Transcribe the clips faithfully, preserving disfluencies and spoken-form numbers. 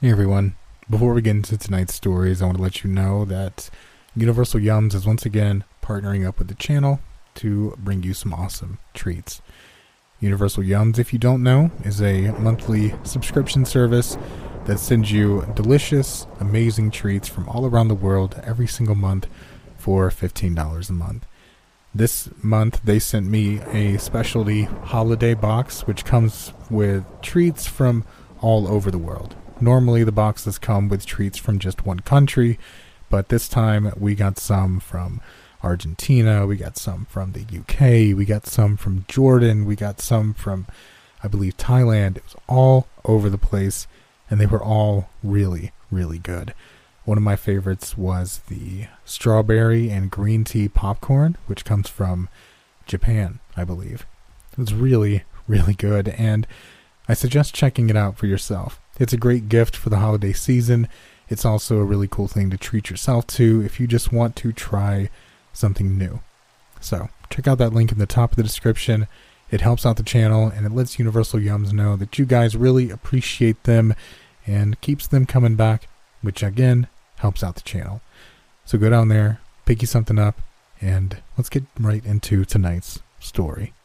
Hey everyone, before we get into tonight's stories, I want to let you know that Universal Yums is once again partnering up with the channel to bring you some awesome treats. Universal Yums, if you don't know, is a monthly subscription service that sends you delicious, amazing treats from all around the world every single month for fifteen dollars a month. This month they sent me a specialty holiday box which comes with treats from all over the world. Normally the boxes come with treats from just one country, but this time we got some from Argentina, we got some from the U K, we got some from Jordan, we got some from, I believe, Thailand. It was all over the place, and they were all really, really good. One of my favorites was the strawberry and green tea popcorn, which comes from Japan, I believe. It was really, really good, and I suggest checking it out for yourself. It's a great gift for the holiday season. It's also a really cool thing to treat yourself to if you just want to try something new. So, check out that link in the top of the description. It helps out the channel, and it lets Universal Yums know that you guys really appreciate them and keeps them coming back, which again, helps out the channel. So go down there, pick you something up, and let's get right into tonight's story.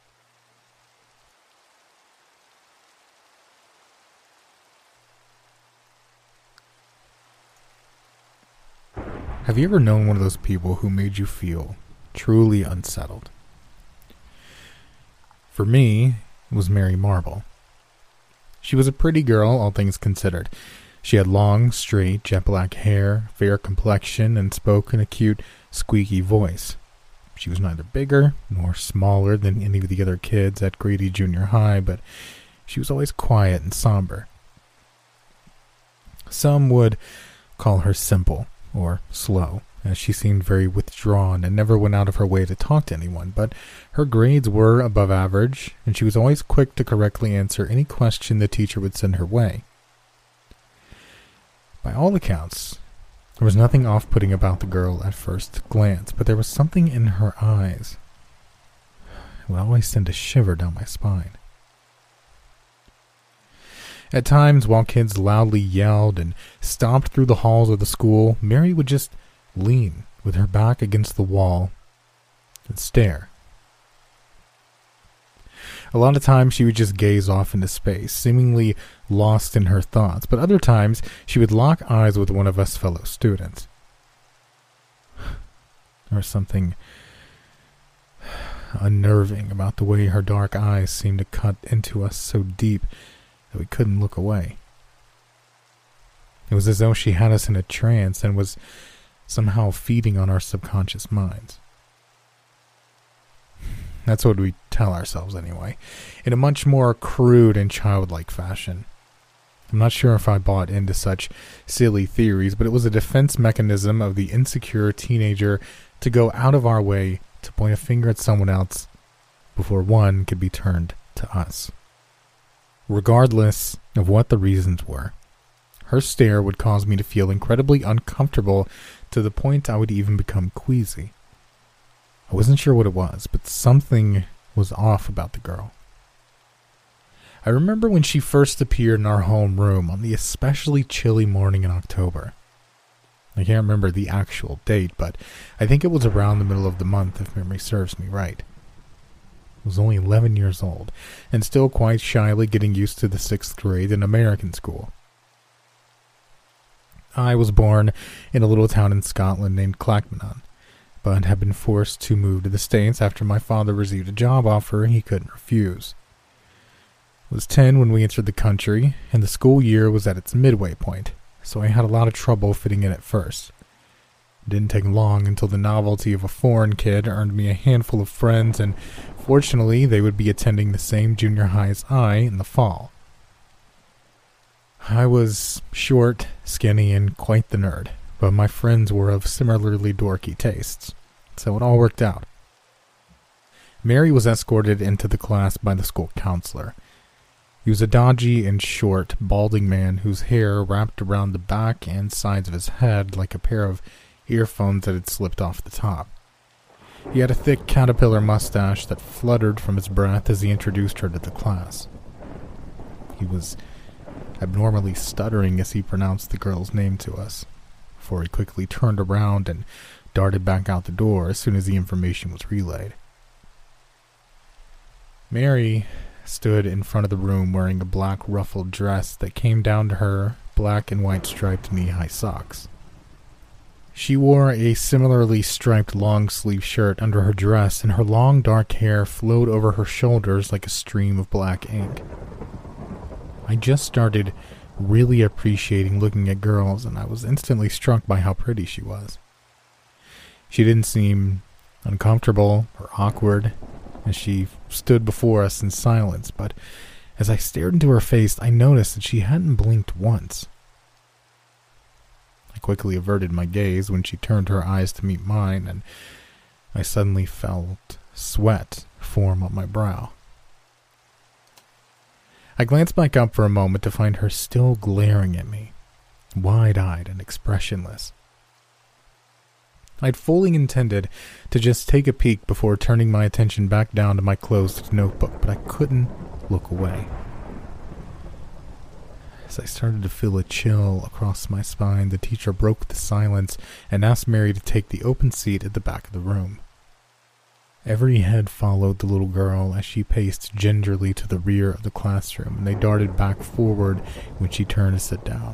Have you ever known one of those people who made you feel truly unsettled? For me, it was Mary Marble. She was a pretty girl, all things considered. She had long, straight, jet black hair, fair complexion, and spoke in a cute, squeaky voice. She was neither bigger nor smaller than any of the other kids at Grady Junior High, but she was always quiet and somber. Some would call her simple or slow, as she seemed very withdrawn and never went out of her way to talk to anyone, but her grades were above average, and she was always quick to correctly answer any question the teacher would send her way. By all accounts, there was nothing off-putting about the girl at first glance, but there was something in her eyes. It would always send a shiver down my spine. At times, while kids loudly yelled and stomped through the halls of the school, Mary would just lean with her back against the wall and stare. A lot of times she would just gaze off into space, seemingly lost in her thoughts, but other times she would lock eyes with one of us fellow students. There was something unnerving about the way her dark eyes seemed to cut into us so deep that we couldn't look away. It was as though she had us in a trance and was somehow feeding on our subconscious minds. That's what we tell ourselves anyway, in a much more crude and childlike fashion. I'm not sure if I bought into such silly theories, but it was a defense mechanism of the insecure teenager to go out of our way to point a finger at someone else before one could be turned to us. Regardless of what the reasons were, her stare would cause me to feel incredibly uncomfortable to the point I would even become queasy. I wasn't sure what it was, but something was off about the girl. I remember when she first appeared in our homeroom on the especially chilly morning in October. I can't remember the actual date, but I think it was around the middle of the month if memory serves me right. I was only eleven years old, and still quite shyly getting used to the sixth grade in American school. I was born in a little town in Scotland named Clackmannan, but had been forced to move to the States after my father received a job offer he couldn't refuse. I was ten when we entered the country, and the school year was at its midway point, so I had a lot of trouble fitting in at first. It didn't take long until the novelty of a foreign kid earned me a handful of friends, and fortunately they would be attending the same junior high as I in the fall. I was short, skinny, and quite the nerd, but my friends were of similarly dorky tastes, so it all worked out. Mary was escorted into the class by the school counselor. He was a dodgy and short, balding man whose hair wrapped around the back and sides of his head like a pair of earphones that had slipped off the top. He had a thick caterpillar mustache that fluttered from his breath as he introduced her to the class. He was abnormally stuttering as he pronounced the girl's name to us, before he quickly turned around and darted back out the door as soon as the information was relayed. Mary stood in front of the room wearing a black ruffled dress that came down to her black and white striped knee-high socks. She wore a similarly striped long-sleeve shirt under her dress, and her long dark hair flowed over her shoulders like a stream of black ink. I just started really appreciating looking at girls, and I was instantly struck by how pretty she was. She didn't seem uncomfortable or awkward as she stood before us in silence, but as I stared into her face, I noticed that she hadn't blinked once. I quickly averted my gaze when she turned her eyes to meet mine, and I suddenly felt sweat form on my brow. I glanced back up for a moment to find her still glaring at me, wide-eyed and expressionless. I'd fully intended to just take a peek before turning my attention back down to my closed notebook, but I couldn't look away. As I started to feel a chill across my spine, the teacher broke the silence and asked Mary to take the open seat at the back of the room. Every head followed the little girl as she paced gingerly to the rear of the classroom, and they darted back forward when she turned to sit down.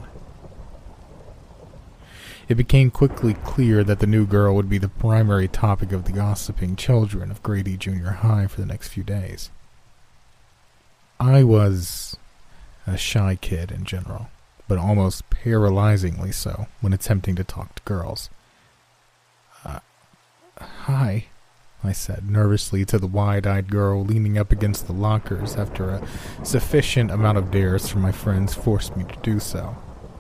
It became quickly clear that the new girl would be the primary topic of the gossiping children of Grady Junior High for the next few days. I was a shy kid in general, but almost paralyzingly so when attempting to talk to girls. Uh, hi, I said nervously to the wide-eyed girl leaning up against the lockers after a sufficient amount of dares from my friends forced me to do so.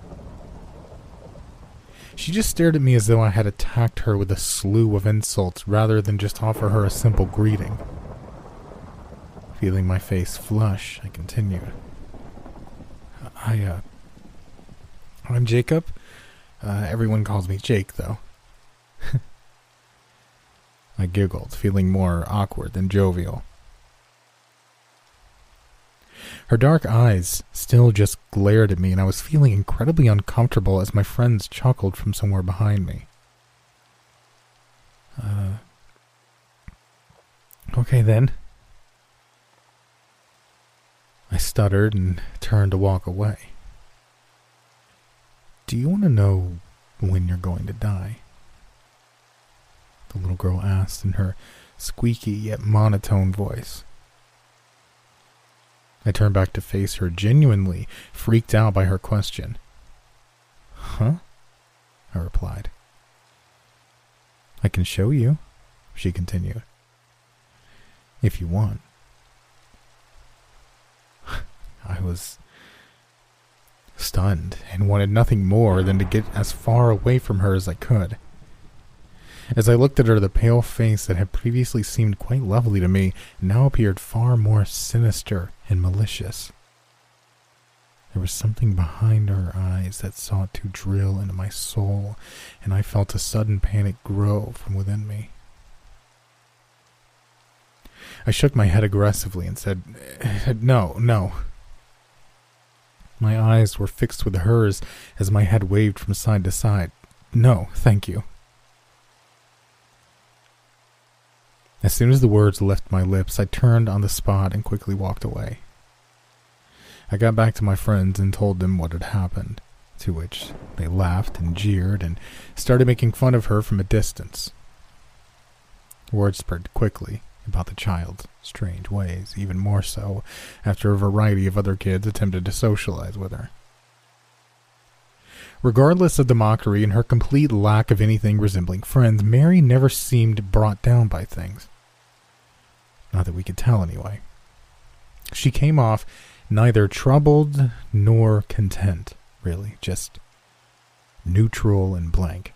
She just stared at me as though I had attacked her with a slew of insults rather than just offer her a simple greeting. Feeling my face flush, I continued. I, uh, I'm Jacob. Uh, everyone calls me Jake, though. I giggled, feeling more awkward than jovial. Her dark eyes still just glared at me, and I was feeling incredibly uncomfortable as my friends chuckled from somewhere behind me. Uh, okay then. I stuttered and turned to walk away. Do you want to know when you're going to die? The little girl asked in her squeaky yet monotone voice. I turned back to face her, genuinely freaked out by her question. Huh? I replied. I can show you, she continued. If you want. I was stunned and wanted nothing more than to get as far away from her as I could. As I looked at her, the pale face that had previously seemed quite lovely to me now appeared far more sinister and malicious. There was something behind her eyes that sought to drill into my soul, and I felt a sudden panic grow from within me. I shook my head aggressively and said, No, no. My eyes were fixed with hers as my head waved from side to side. No, thank you. As soon as the words left my lips, I turned on the spot and quickly walked away. I got back to my friends and told them what had happened, to which they laughed and jeered and started making fun of her from a distance. Word spread quickly about the child's strange ways, even more so after a variety of other kids attempted to socialize with her. Regardless of the mockery and her complete lack of anything resembling friends, Mary never seemed brought down by things. Not that we could tell, anyway. She came off neither troubled nor content, really, just neutral and blank.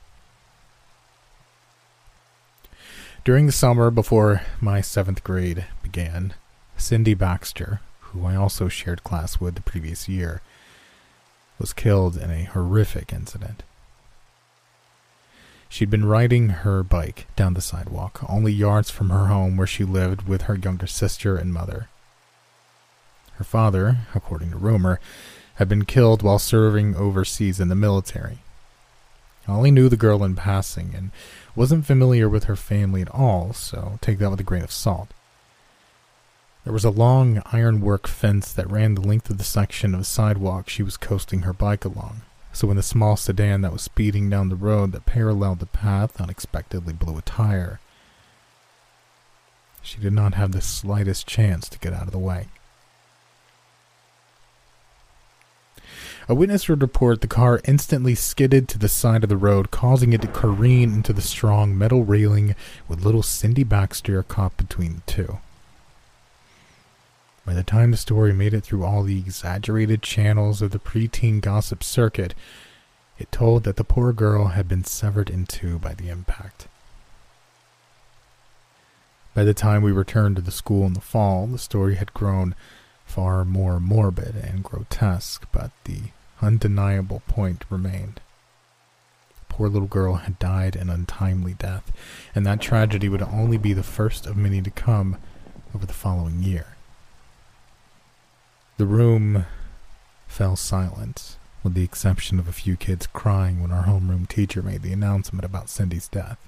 During the summer before my seventh grade began, Cindy Baxter, who I also shared class with the previous year, was killed in a horrific incident. She'd been riding her bike down the sidewalk, only yards from her home where she lived with her younger sister and mother. Her father, according to rumor, had been killed while serving overseas in the military. I only knew the girl in passing and wasn't familiar with her family at all, so take that with a grain of salt. There was a long ironwork fence that ran the length of the section of sidewalk she was coasting her bike along, so when the small sedan that was speeding down the road that paralleled the path unexpectedly blew a tire, she did not have the slightest chance to get out of the way. A witness would report the car instantly skidded to the side of the road, causing it to careen into the strong metal railing with little Cindy Baxter caught between the two. By the time the story made it through all the exaggerated channels of the preteen gossip circuit, it told that the poor girl had been severed in two by the impact. By the time we returned to the school in the fall, the story had grown far more morbid and grotesque, but the undeniable point remained. The poor little girl had died an untimely death, and that tragedy would only be the first of many to come over the following year. The room fell silent, with the exception of a few kids crying when our homeroom teacher made the announcement about Cindy's death.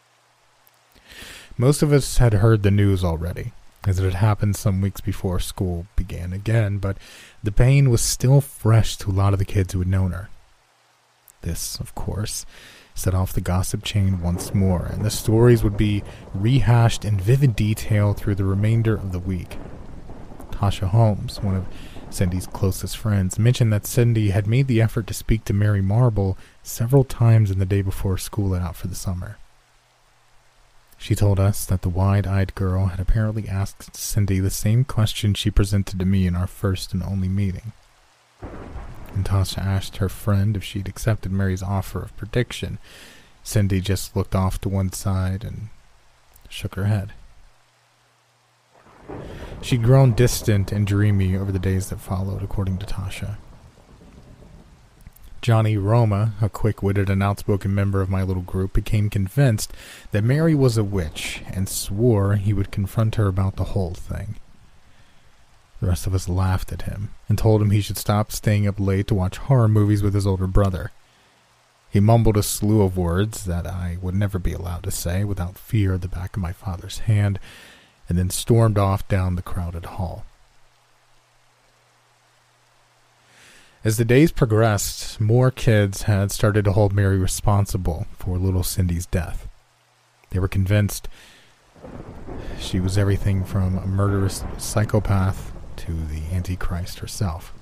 Most of us had heard the news already, as it had happened some weeks before school began again, but the pain was still fresh to a lot of the kids who had known her. This, of course, set off the gossip chain once more, and the stories would be rehashed in vivid detail through the remainder of the week. Tasha Holmes, one of Cindy's closest friends, mentioned that Cindy had made the effort to speak to Mary Marble several times in the day before school let out for the summer. She told us that the wide-eyed girl had apparently asked Cindy the same question she presented to me in our first and only meeting. When Tasha asked her friend if she'd accepted Mary's offer of prediction, Cindy just looked off to one side and shook her head. She'd grown distant and dreamy over the days that followed, according to Tasha. Johnny Roma, a quick-witted and outspoken member of my little group, became convinced that Mary was a witch and swore he would confront her about the whole thing. The rest of us laughed at him and told him he should stop staying up late to watch horror movies with his older brother. He mumbled a slew of words that I would never be allowed to say without fear at the back of my father's hand, and then stormed off down the crowded hall. As the days progressed, more kids had started to hold Mary responsible for little Cindy's death. They were convinced she was everything from a murderous psychopath to the Antichrist herself.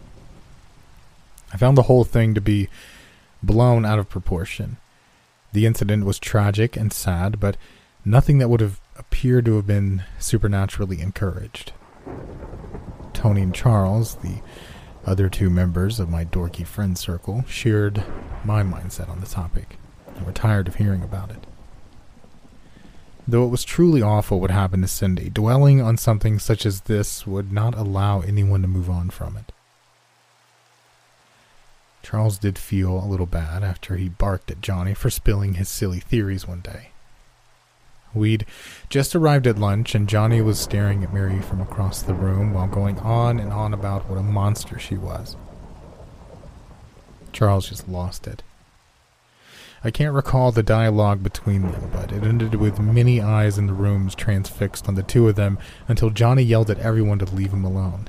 I found the whole thing to be blown out of proportion. The incident was tragic and sad, but nothing that would have appeared to have been supernaturally encouraged. Tony and Charles, the other two members of my dorky friend circle, shared my mindset on the topic and were tired of hearing about it. Though it was truly awful what happened to Cindy, dwelling on something such as this would not allow anyone to move on from it. Charles did feel a little bad after he barked at Johnny for spilling his silly theories one day. We'd just arrived at lunch, and Johnny was staring at Mary from across the room while going on and on about what a monster she was. Charles just lost it. I can't recall the dialogue between them, but it ended with many eyes in the rooms transfixed on the two of them until Johnny yelled at everyone to leave him alone.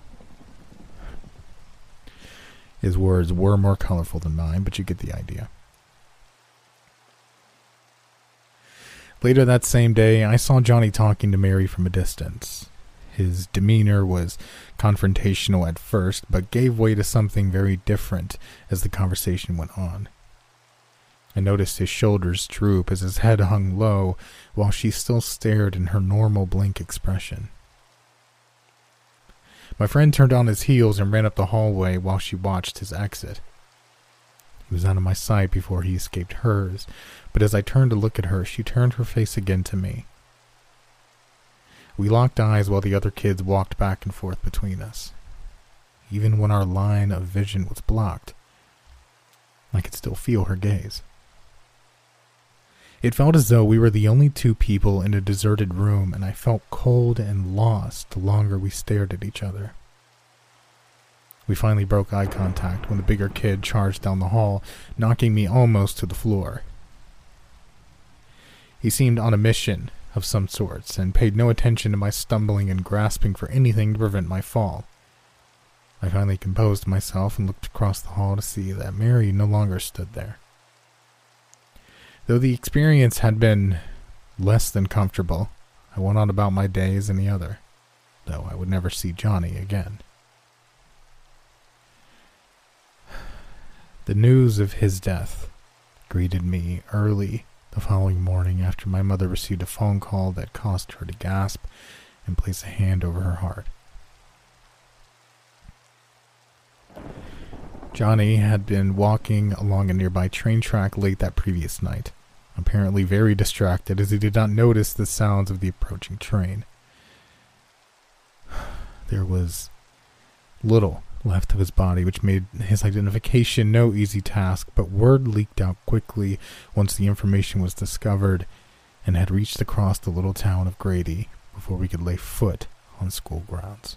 His words were more colorful than mine, but you get the idea. Later that same day, I saw Johnny talking to Mary from a distance. His demeanor was confrontational at first, but gave way to something very different as the conversation went on. I noticed his shoulders droop as his head hung low, while she still stared in her normal blank expression. My friend turned on his heels and ran up the hallway while she watched his exit. He was out of my sight before he escaped hers, but as I turned to look at her, she turned her face again to me. We locked eyes while the other kids walked back and forth between us. Even when our line of vision was blocked, I could still feel her gaze. It felt as though we were the only two people in a deserted room, and I felt cold and lost the longer we stared at each other. We finally broke eye contact when the bigger kid charged down the hall, knocking me almost to the floor. He seemed on a mission of some sorts and paid no attention to my stumbling and grasping for anything to prevent my fall. I finally composed myself and looked across the hall to see that Mary no longer stood there. Though the experience had been less than comfortable, I went on about my day as any other, though I would never see Johnny again. The news of his death greeted me early the following morning after my mother received a phone call that caused her to gasp and place a hand over her heart. Johnny had been walking along a nearby train track late that previous night, apparently very distracted as he did not notice the sounds of the approaching train. There was little left of his body, which made his identification no easy task, but word leaked out quickly once the information was discovered and had reached across the little town of Grady before we could lay foot on school grounds.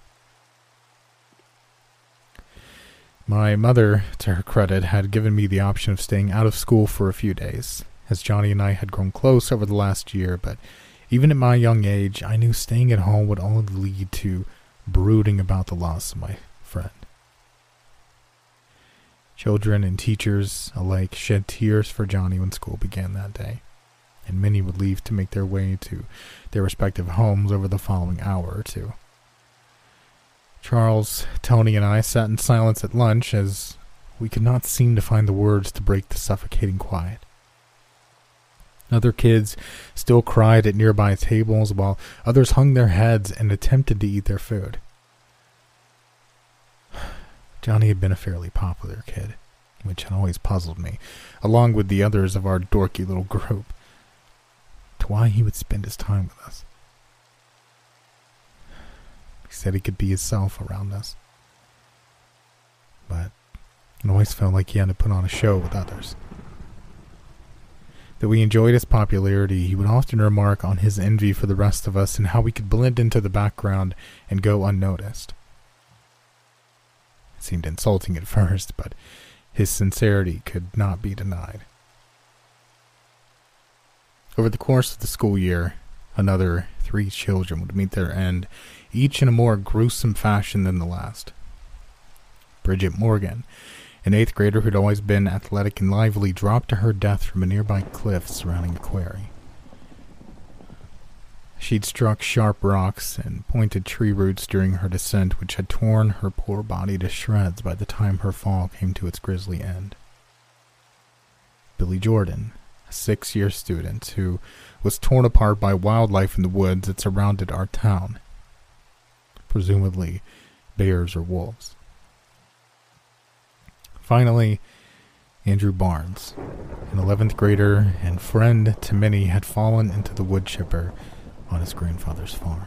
My mother, to her credit, had given me the option of staying out of school for a few days, as Johnny and I had grown close over the last year, but even at my young age, I knew staying at home would only lead to brooding about the loss of my friend. Children and teachers alike shed tears for Johnny when school began that day, and many would leave to make their way to their respective homes over the following hour or two. Charles, Tony, and I sat in silence at lunch as we could not seem to find the words to break the suffocating quiet. Other kids still cried at nearby tables while others hung their heads and attempted to eat their food. Johnny had been a fairly popular kid, which had always puzzled me, along with the others of our dorky little group, to why he would spend his time with us. He said he could be himself around us, but it always felt like he had to put on a show with others. Though we enjoyed his popularity, he would often remark on his envy for the rest of us and how we could blend into the background and go unnoticed. It seemed insulting at first, but his sincerity could not be denied. Over the course of the school year, another three children would meet their end, each in a more gruesome fashion than the last. Bridget Morgan, an eighth grader who'd always been athletic and lively, dropped to her death from a nearby cliff surrounding a quarry. She'd struck sharp rocks and pointed tree roots during her descent, which had torn her poor body to shreds by the time her fall came to its grisly end. Billy Jordan, a six-year student who was torn apart by wildlife in the woods that surrounded our town, presumably bears or wolves. Finally, Andrew Barnes, an eleventh grader and friend to many, had fallen into the wood chipper on his grandfather's farm.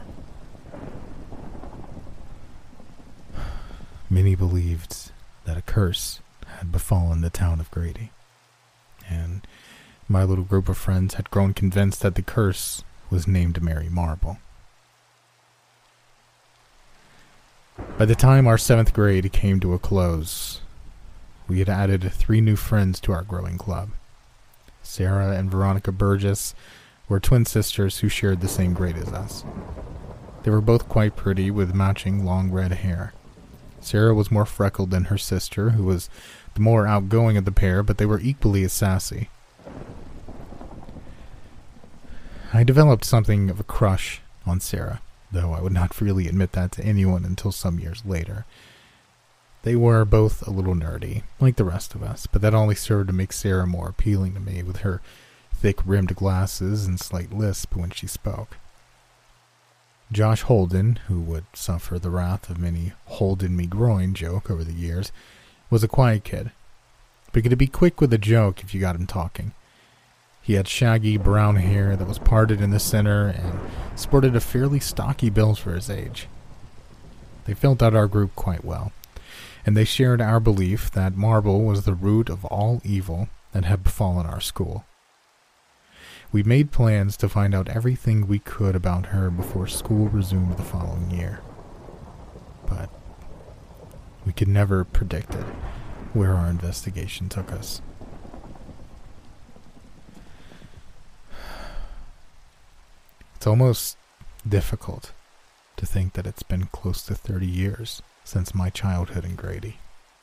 Many believed that a curse had befallen the town of Grady, and my little group of friends had grown convinced that the curse was named Mary Marble. By the time our seventh grade came to a close, we had added three new friends to our growing club. Sarah and Veronica Burgess were twin sisters who shared the same grade as us. They were both quite pretty with matching long red hair. Sarah was more freckled than her sister, who was the more outgoing of the pair, but they were equally as sassy. I developed something of a crush on Sarah, though I would not freely admit that to anyone until some years later. They were both a little nerdy, like the rest of us, but that only served to make Sarah more appealing to me, with her thick-rimmed glasses and slight lisp when she spoke. Josh Holden, who would suffer the wrath of many "Holden me groin" joke over the years, was a quiet kid, but could be quick with a joke if you got him talking. He had shaggy brown hair that was parted in the center and sported a fairly stocky build for his age. They filled out our group quite well, and they shared our belief that Marble was the root of all evil that had befallen our school. We made plans to find out everything we could about her before school resumed the following year. But We could never have predicted where our investigation took us. It's almost difficult to think that it's been close to thirty years since my childhood in Grady.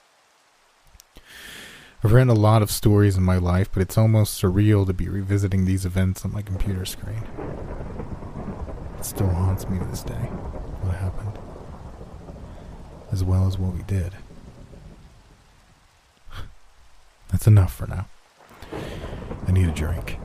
I've written a lot of stories in my life, but it's almost surreal to be revisiting these events on my computer screen. It still haunts me to this day, what happened, as well as what we did. That's enough for now. I need a drink.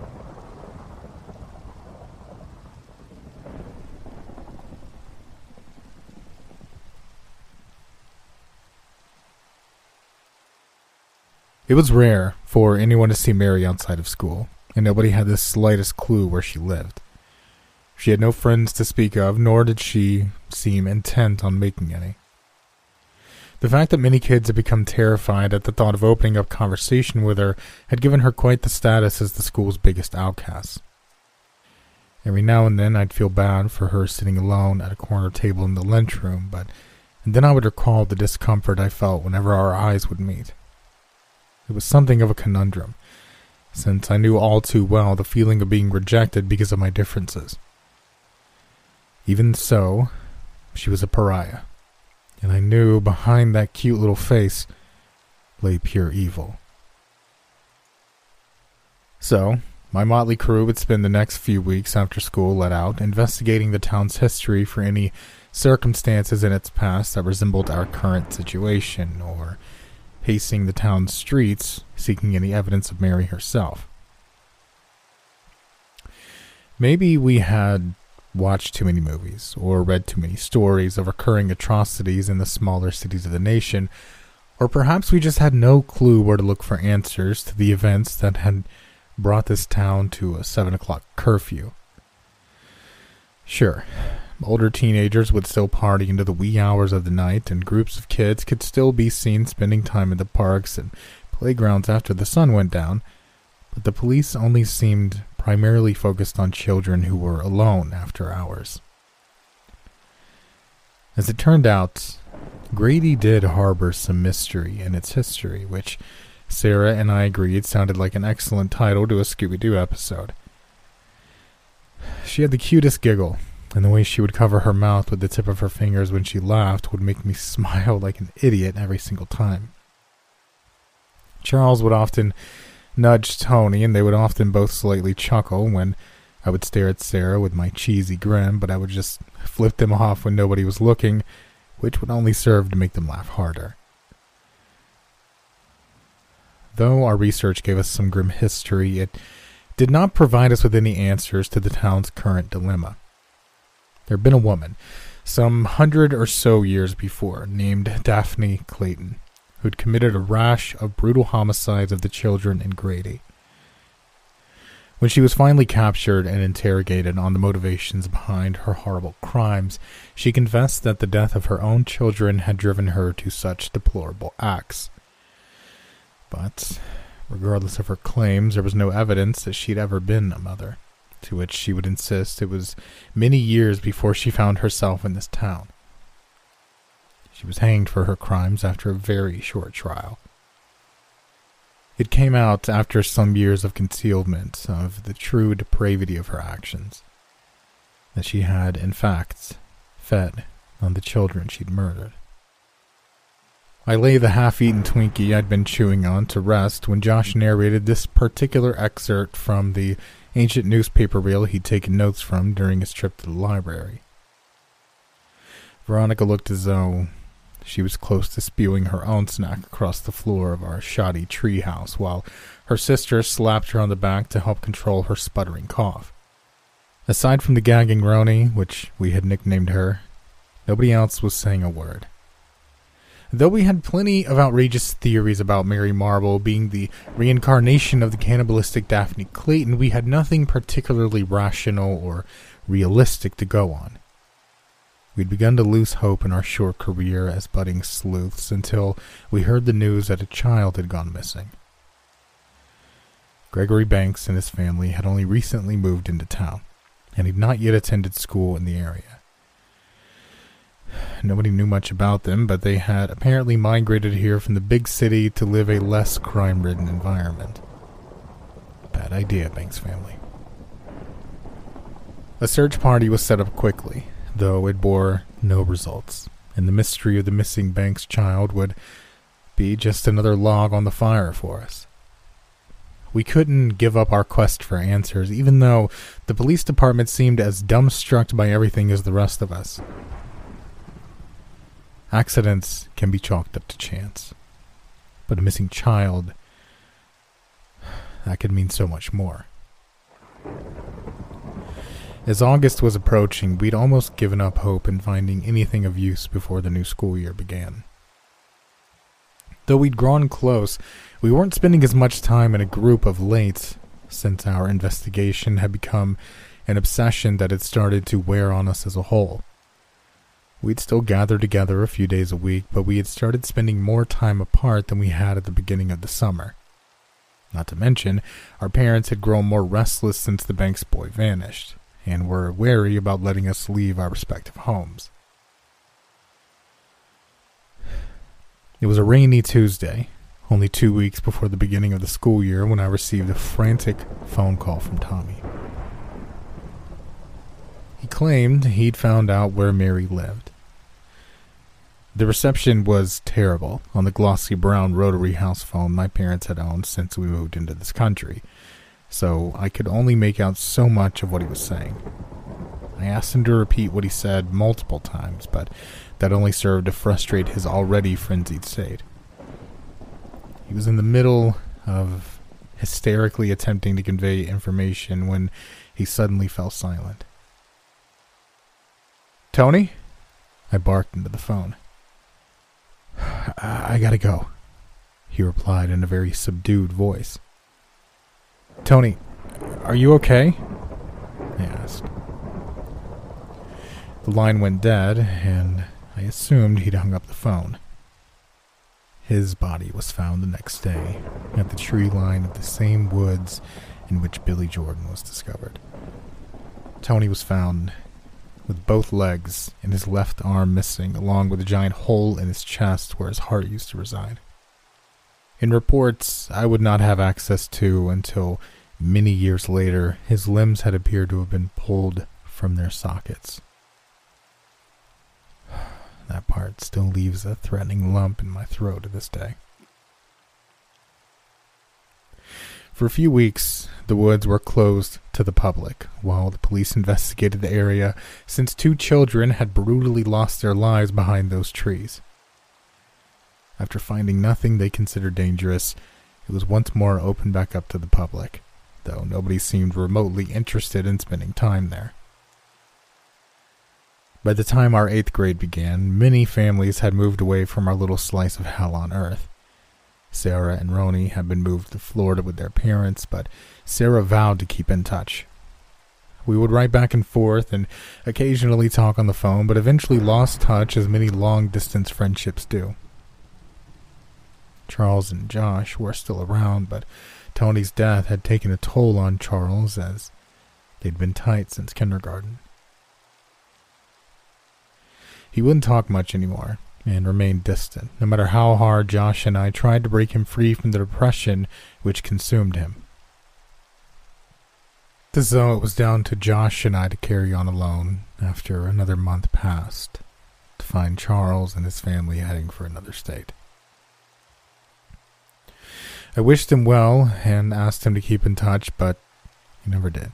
It was rare for anyone to see Mary outside of school, and nobody had the slightest clue where she lived. She had no friends to speak of, nor did she seem intent on making any. The fact that many kids had become terrified at the thought of opening up conversation with her had given her quite the status as the school's biggest outcast. Every now and then I'd feel bad for her sitting alone at a corner table in the lunchroom, but and then I would recall the discomfort I felt whenever our eyes would meet. It was something of a conundrum, since I knew all too well the feeling of being rejected because of my differences. Even so, she was a pariah, and I knew behind that cute little face lay pure evil. So, my motley crew would spend the next few weeks after school let out investigating the town's history for any circumstances in its past that resembled our current situation, or pacing the town's streets, seeking any evidence of Mary herself. Maybe we had watched too many movies, or read too many stories of recurring atrocities in the smaller cities of the nation, or perhaps we just had no clue where to look for answers to the events that had brought this town to a seven o'clock curfew. Sure, older teenagers would still party into the wee hours of the night, and groups of kids could still be seen spending time in the parks and playgrounds after the sun went down, but the police only seemed primarily focused on children who were alone after hours. As it turned out, Grady did harbor some mystery in its history, which Sarah and I agreed sounded like an excellent title to a Scooby-Doo episode. She had the cutest giggle, and the way she would cover her mouth with the tip of her fingers when she laughed would make me smile like an idiot every single time. Charles would often nudge Tony, and they would often both slightly chuckle when I would stare at Sarah with my cheesy grin, but I would just flip them off when nobody was looking, which would only serve to make them laugh harder. Though our research gave us some grim history, it did not provide us with any answers to the town's current dilemma. There had been a woman, some hundred or so years before, named Daphne Clayton, who'd committed a rash of brutal homicides of the children in Grady. When she was finally captured and interrogated on the motivations behind her horrible crimes, she confessed that the death of her own children had driven her to such deplorable acts. But, regardless of her claims, there was no evidence that she'd ever been a mother, to which she would insist it was many years before she found herself in this town. She was hanged for her crimes after a very short trial. It came out after some years of concealment of the true depravity of her actions, that she had, in fact, fed on the children she'd murdered. I lay the half-eaten Twinkie I'd been chewing on to rest when Josh narrated this particular excerpt from the ancient newspaper reel he'd taken notes from during his trip to the library. Veronica looked as though she was close to spewing her own snack across the floor of our shoddy treehouse, while her sister slapped her on the back to help control her sputtering cough. Aside from the gagging Roni, which we had nicknamed her, nobody else was saying a word. Though we had plenty of outrageous theories about Mary Marble being the reincarnation of the cannibalistic Daphne Clayton, we had nothing particularly rational or realistic to go on. We'd begun to lose hope in our short career as budding sleuths until we heard the news that a child had gone missing. Gregory Banks and his family had only recently moved into town, and he'd not yet attended school in the area. nobody knew much about them, but they had apparently migrated here from the big city to live a less crime-ridden environment. Bad idea, Banks family. A search party was set up quickly, though it bore no results, and the mystery of the missing Banks child would be just another log on the fire for us. We couldn't give up our quest for answers, even though the police department seemed as dumbstruck by everything as the rest of us. Accidents can be chalked up to chance, but a missing child, that could mean so much more. As August was approaching, we'd almost given up hope in finding anything of use before the new school year began. Though we'd grown close, we weren't spending as much time in a group of late, since our investigation had become an obsession that had started to wear on us as a whole. We'd still gather together a few days a week, but we had started spending more time apart than we had at the beginning of the summer. Not to mention, our parents had grown more restless since the Banks boy vanished, and were wary about letting us leave our respective homes. It was a rainy Tuesday, only two weeks before the beginning of the school year, when I received a frantic phone call from Tommy. He claimed he'd found out where Mary lived. The reception was terrible on the glossy brown rotary house phone my parents had owned since we moved into this country, so I could only make out so much of what he was saying. I asked him to repeat what he said multiple times, but that only served to frustrate his already frenzied state. He was in the middle of hysterically attempting to convey information when he suddenly fell silent. "Tony?" I barked into the phone. I, I gotta go," he replied in a very subdued voice. "Tony, are you okay?" I asked. The line went dead, and I assumed he'd hung up the phone. His body was found the next day at the tree line of the same woods in which Billy Jordan was discovered. Tony was found with both legs and his left arm missing, along with a giant hole in his chest where his heart used to reside. In reports I would not have access to until many years later, his limbs had appeared to have been pulled from their sockets. That part still leaves a threatening lump in my throat to this day. For a few weeks, the woods were closed to the public while the police investigated the area, since two children had brutally lost their lives behind those trees. After finding nothing they considered dangerous, it was once more opened back up to the public, though nobody seemed remotely interested in spending time there. By the time our eighth grade began, many families had moved away from our little slice of hell on earth. Sarah and Roni had been moved to Florida with their parents, but Sarah vowed to keep in touch. We would write back and forth and occasionally talk on the phone, but eventually lost touch as many long-distance friendships do. Charles and Josh were still around, but Tony's death had taken a toll on Charles, as they'd been tight since kindergarten. He wouldn't talk much anymore, and remained distant, no matter how hard Josh and I tried to break him free from the depression which consumed him. As though it was down to Josh and I to carry on alone after another month passed, to find Charles and his family heading for another state. I wished him well and asked him to keep in touch, but he never did.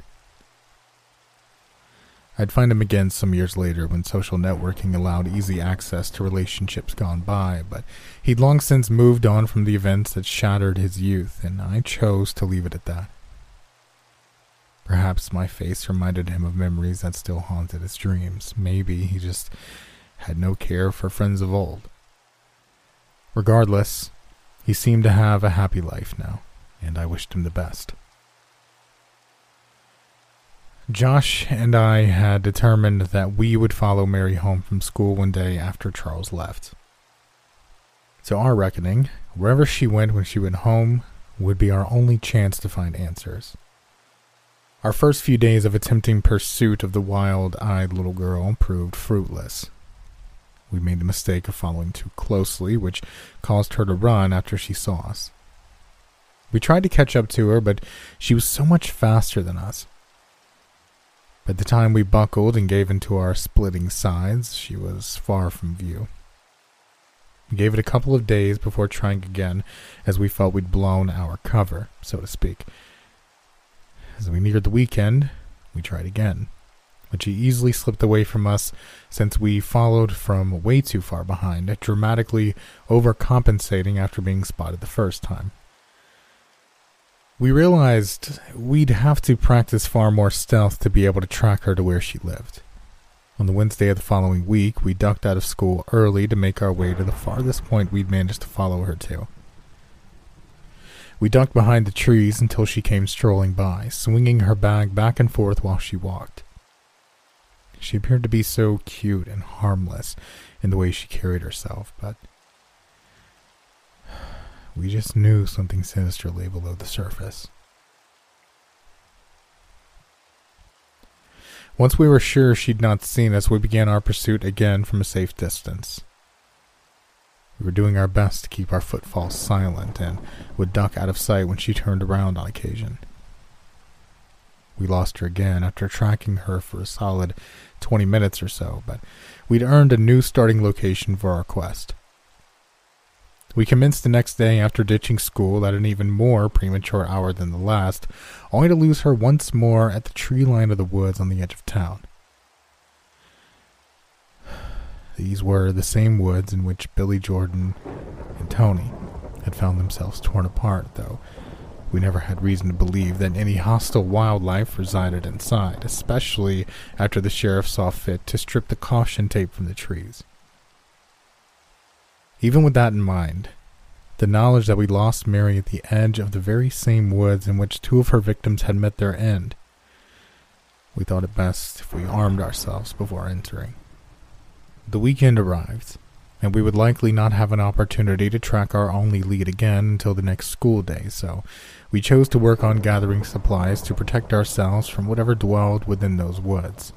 I'd find him again some years later when social networking allowed easy access to relationships gone by, but he'd long since moved on from the events that shattered his youth, and I chose to leave it at that. Perhaps my face reminded him of memories that still haunted his dreams. Maybe he just had no care for friends of old. Regardless, he seemed to have a happy life now, and I wished him the best. Josh and I had determined that we would follow Mary home from school one day after Charles left. To our reckoning, wherever she went when she went home would be our only chance to find answers. Our first few days of attempting pursuit of the wild-eyed little girl proved fruitless. We made the mistake of following too closely, which caused her to run after she saw us. We tried to catch up to her, but she was so much faster than us. By the time we buckled and gave into our splitting sides, she was far from view. We gave it a couple of days before trying again, as we felt we'd blown our cover, so to speak. As we neared the weekend, we tried again, but she easily slipped away from us since we followed from way too far behind, dramatically overcompensating after being spotted the first time. We realized we'd have to practice far more stealth to be able to track her to where she lived. On the Wednesday of the following week, we ducked out of school early to make our way to the farthest point we'd managed to follow her to. We ducked behind the trees until she came strolling by, swinging her bag back and forth while she walked. She appeared to be so cute and harmless in the way she carried herself, but we just knew something sinister lay below the surface. Once we were sure she'd not seen us, we began our pursuit again from a safe distance. We were doing our best to keep our footfalls silent and would duck out of sight when she turned around on occasion. We lost her again after tracking her for a solid twenty minutes or so, but we'd earned a new starting location for our quest. We commenced the next day after ditching school at an even more premature hour than the last, only to lose her once more at the tree line of the woods on the edge of town. These were the same woods in which Billy Jordan and Tony had found themselves torn apart, though we never had reason to believe that any hostile wildlife resided inside, especially after the sheriff saw fit to strip the caution tape from the trees. Even with that in mind, the knowledge that we lost Mary at the edge of the very same woods in which two of her victims had met their end, we thought it best if we armed ourselves before entering. The weekend arrived, and we would likely not have an opportunity to track our only lead again until the next school day, so we chose to work on gathering supplies to protect ourselves from whatever dwelled within those woods.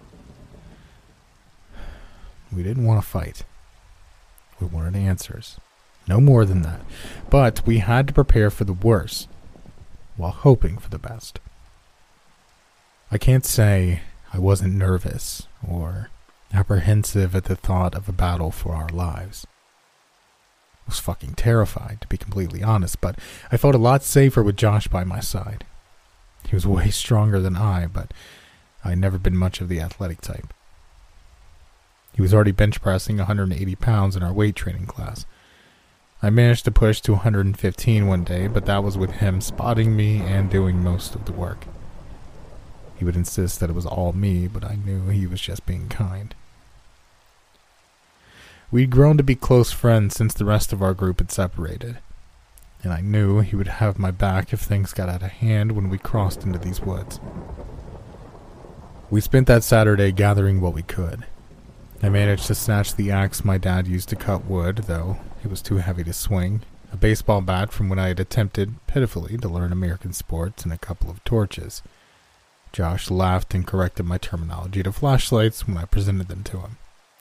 We didn't want to fight. We wanted answers. No more than that. But we had to prepare for the worst, while hoping for the best. I can't say I wasn't nervous or apprehensive at the thought of a battle for our lives. I was fucking terrified, to be completely honest, but I felt a lot safer with Josh by my side. He was way stronger than I, but I'd never been much of the athletic type. He was already bench pressing one hundred eighty pounds in our weight training class. I managed to push to one hundred fifteen one day, but that was with him spotting me and doing most of the work. He would insist that it was all me, but I knew he was just being kind. We'd grown to be close friends since the rest of our group had separated, and I knew he would have my back if things got out of hand when we crossed into these woods. We spent that Saturday gathering what we could. I managed to snatch the axe my dad used to cut wood, though it was too heavy to swing, a baseball bat from when I had attempted, pitifully, to learn American sports, and a couple of torches. Josh laughed and corrected my terminology to flashlights when I presented them to him.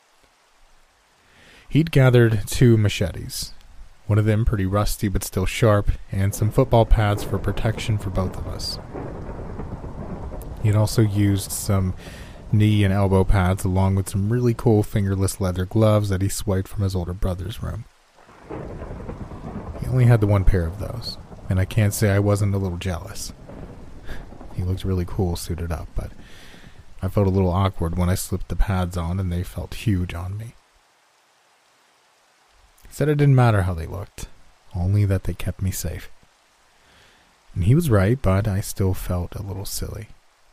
He'd gathered two machetes, one of them pretty rusty but still sharp, and some football pads for protection for both of us. He had also used some knee and elbow pads along with some really cool fingerless leather gloves that he swiped from his older brother's room. He only had the one pair of those, and I can't say I wasn't a little jealous. He looked really cool suited up, but I felt a little awkward when I slipped the pads on and they felt huge on me. He said it didn't matter how they looked, only that they kept me safe. And he was right, but I still felt a little silly.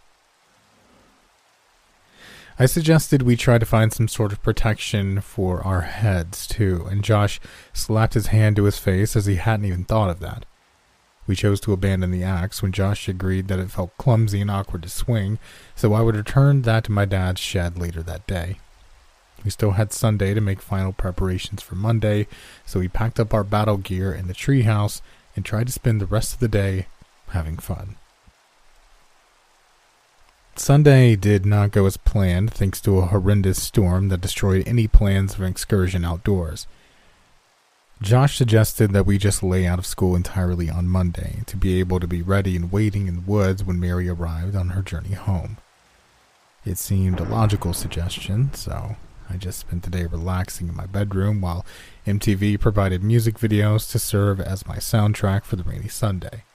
I suggested we try to find some sort of protection for our heads, too, and Josh slapped his hand to his face as he hadn't even thought of that. We chose to abandon the axe when Josh agreed that it felt clumsy and awkward to swing, so I would return that to my dad's shed later that day. We still had Sunday to make final preparations for Monday, so we packed up our battle gear in the treehouse and tried to spend the rest of the day having fun. Sunday did not go as planned thanks to a horrendous storm that destroyed any plans of an excursion outdoors. Josh suggested that we just lay out of school entirely on Monday to be able to be ready and waiting in the woods when Mary arrived on her journey home. It seemed a logical suggestion, so I just spent the day relaxing in my bedroom while M T V provided music videos to serve as my soundtrack for the rainy Sunday.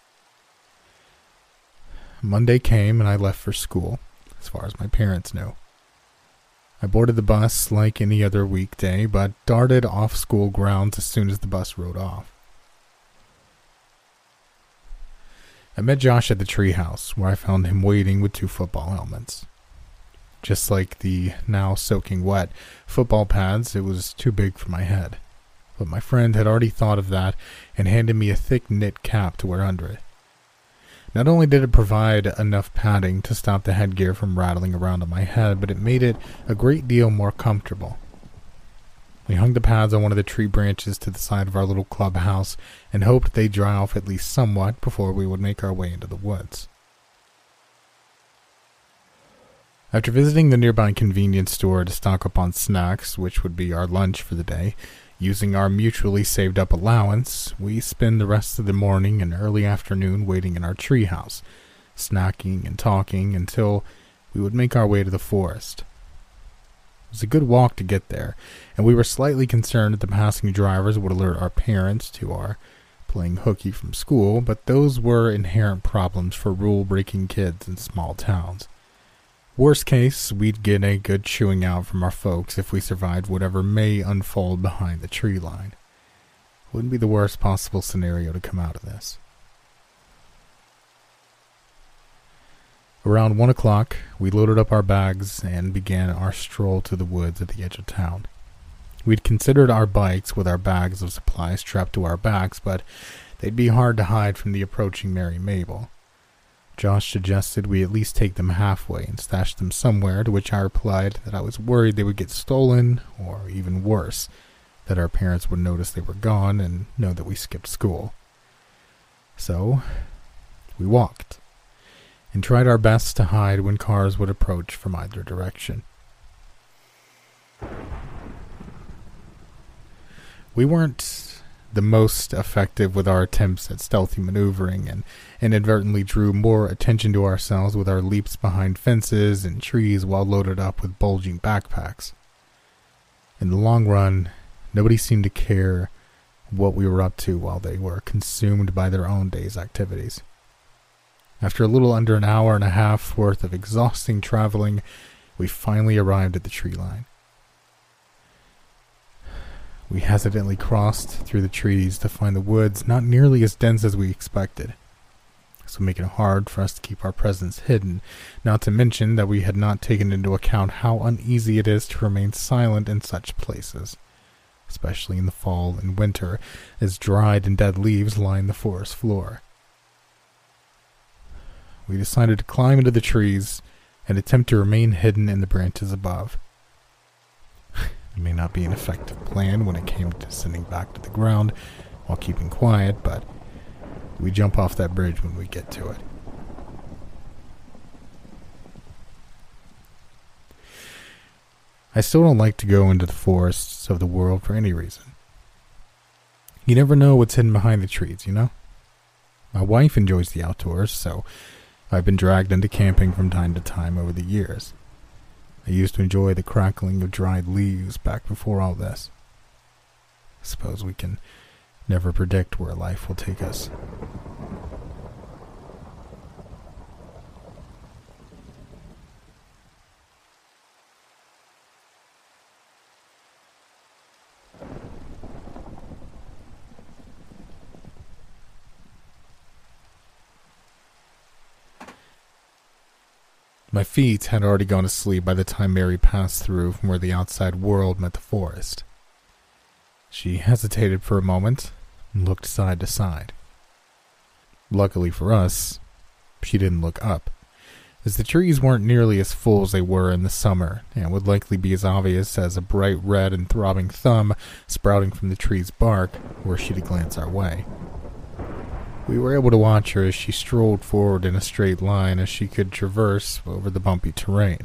Monday came and I left for school, as far as my parents knew. I boarded the bus like any other weekday, but darted off school grounds as soon as the bus rode off. I met Josh at the treehouse, where I found him waiting with two football helmets. Just like the now soaking wet football pads, it was too big for my head. But my friend had already thought of that and handed me a thick knit cap to wear under it. Not only did it provide enough padding to stop the headgear from rattling around on my head, but it made it a great deal more comfortable. We hung the pads on one of the tree branches to the side of our little clubhouse and hoped they'd dry off at least somewhat before we would make our way into the woods. After visiting the nearby convenience store to stock up on snacks, which would be our lunch for the day, using our mutually saved up allowance, we spend the rest of the morning and early afternoon waiting in our treehouse, snacking and talking until we would make our way to the forest. It was a good walk to get there, and we were slightly concerned that the passing drivers would alert our parents to our playing hooky from school, but those were inherent problems for rule-breaking kids in small towns. Worst case, we'd get a good chewing out from our folks if we survived whatever may unfold behind the tree line. Wouldn't be the worst possible scenario to come out of this. Around one o'clock, we loaded up our bags and began our stroll to the woods at the edge of town. We'd considered our bikes with our bags of supplies strapped to our backs, but they'd be hard to hide from the approaching Mary Mabel. Josh suggested we at least take them halfway and stash them somewhere, to which I replied that I was worried they would get stolen, or even worse, that our parents would notice they were gone and know that we skipped school. So, we walked, and tried our best to hide when cars would approach from either direction. We weren't the most effective with our attempts at stealthy maneuvering, and inadvertently drew more attention to ourselves with our leaps behind fences and trees while loaded up with bulging backpacks. In the long run, nobody seemed to care what we were up to while they were consumed by their own day's activities. After a little under an hour and a half worth of exhausting traveling, we finally arrived at the tree line. We hesitantly crossed through the trees to find the woods not nearly as dense as we expected, so making it hard for us to keep our presence hidden, not to mention that we had not taken into account how uneasy it is to remain silent in such places, especially in the fall and winter, as dried and dead leaves line the forest floor. We decided to climb into the trees and attempt to remain hidden in the branches above. It may not be an effective plan when it came to sitting back to the ground while keeping quiet, but we jump off that bridge when we get to it. I still don't like to go into the forests of the world for any reason. You never know what's hidden behind the trees, you know? My wife enjoys the outdoors, so I've been dragged into camping from time to time over the years. I used to enjoy the crackling of dried leaves back before all this. I suppose we can never predict where life will take us. My feet had already gone to sleep by the time Mary passed through from where the outside world met the forest. She hesitated for a moment and looked side to side. Luckily for us, she didn't look up, as the trees weren't nearly as full as they were in the summer and would likely be as obvious as a bright red and throbbing thumb sprouting from the tree's bark were she to glance our way. We were able to watch her as she strolled forward in a straight line as she could traverse over the bumpy terrain.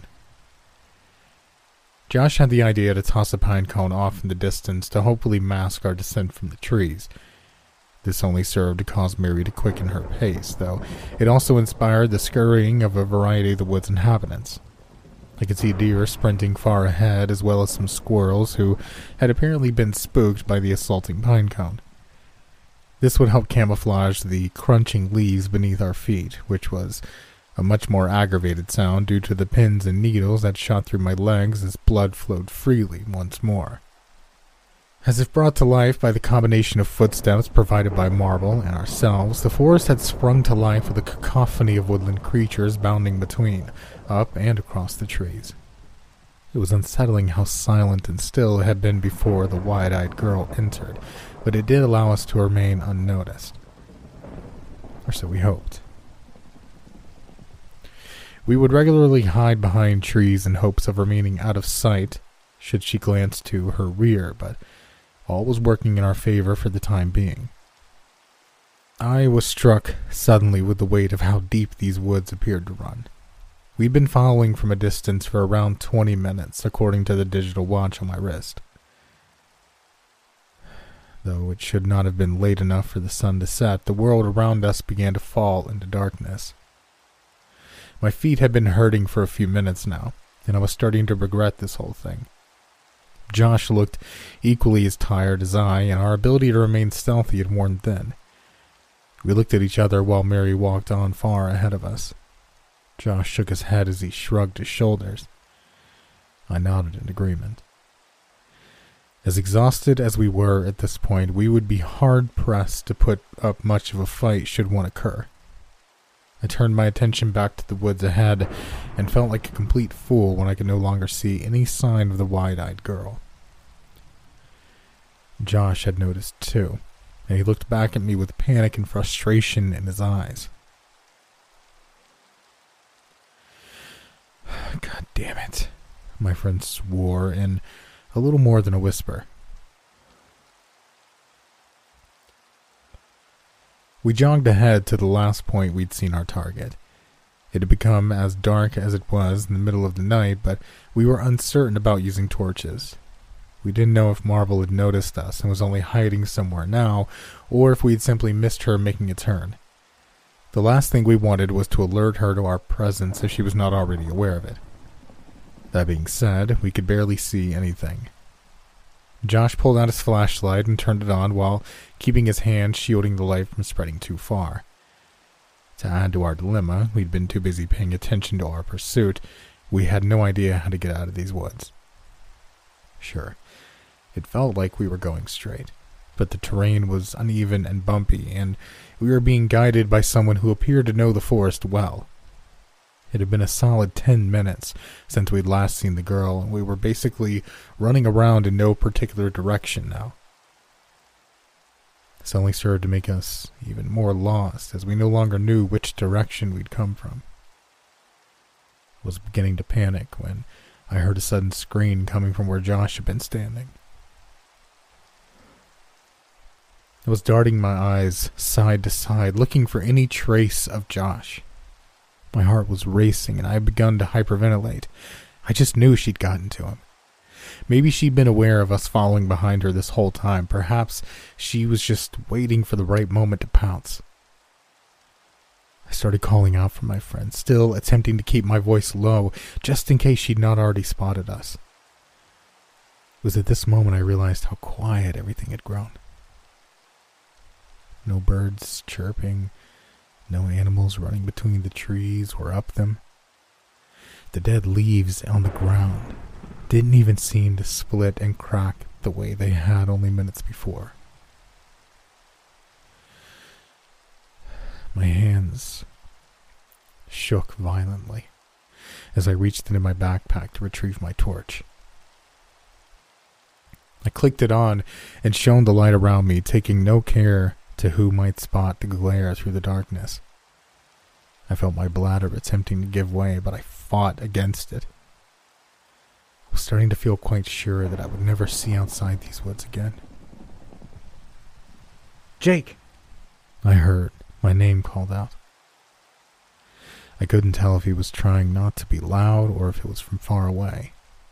Josh had the idea to toss a pine cone off in the distance to hopefully mask our descent from the trees. This only served to cause Mary to quicken her pace, though it also inspired the scurrying of a variety of the wood's inhabitants. I could see deer sprinting far ahead, as well as some squirrels who had apparently been spooked by the assaulting pine cone. This would help camouflage the crunching leaves beneath our feet, which was a much more aggravated sound due to the pins and needles that shot through my legs as blood flowed freely once more. As if brought to life by the combination of footsteps provided by Marble and ourselves, the forest had sprung to life with a cacophony of woodland creatures bounding between, up and across the trees. It was unsettling how silent and still it had been before the wide-eyed girl entered, but it did allow us to remain unnoticed. Or so we hoped. We would regularly hide behind trees in hopes of remaining out of sight should she glance to her rear, but all was working in our favor for the time being. I was struck suddenly with the weight of how deep these woods appeared to run. We'd been following from a distance for around twenty minutes, according to the digital watch on my wrist. Though it should not have been late enough for the sun to set, the world around us began to fall into darkness. My feet had been hurting for a few minutes now, and I was starting to regret this whole thing. Josh looked equally as tired as I, and our ability to remain stealthy had worn thin. We looked at each other while Mary walked on far ahead of us. Josh shook his head as he shrugged his shoulders. I nodded in agreement. As exhausted as we were at this point, we would be hard-pressed to put up much of a fight should one occur. I turned my attention back to the woods ahead and felt like a complete fool when I could no longer see any sign of the wide-eyed girl. Josh had noticed too, and he looked back at me with panic and frustration in his eyes. God damn it, my friend swore in a little more than a whisper. We jogged ahead to the last point we'd seen our target. It had become as dark as it was in the middle of the night, but we were uncertain about using torches. We didn't know if Marble had noticed us and was only hiding somewhere now, or if we'd simply missed her making a turn. The last thing we wanted was to alert her to our presence if she was not already aware of it. That being said, we could barely see anything. Josh pulled out his flashlight and turned it on while keeping his hand shielding the light from spreading too far. To add to our dilemma, we'd been too busy paying attention to our pursuit. We had no idea how to get out of these woods. Sure, it felt like we were going straight, but the terrain was uneven and bumpy, and we were being guided by someone who appeared to know the forest well. It had been a solid ten minutes since we'd last seen the girl, and we were basically running around in no particular direction now. This only served to make us even more lost, as we no longer knew which direction we'd come from. I was beginning to panic when I heard a sudden scream coming from where Josh had been standing. I was darting my eyes side to side, looking for any trace of Josh. My heart was racing, and I had begun to hyperventilate. I just knew she'd gotten to him. Maybe she'd been aware of us following behind her this whole time. Perhaps she was just waiting for the right moment to pounce. I started calling out for my friend, still attempting to keep my voice low, just in case she'd not already spotted us. It was at this moment I realized how quiet everything had grown. No birds chirping, no animals running between the trees or up them. The dead leaves on the ground didn't even seem to split and crack the way they had only minutes before. My hands shook violently as I reached into my backpack to retrieve my torch. I clicked it on and shone the light around me, taking no care to who might spot the glare through the darkness. I felt my bladder attempting to give way, but I fought against it. I was starting to feel quite sure that I would never see outside these woods again. Jake! I heard My name called out. I couldn't tell if he was trying not to be loud or if it was from far away.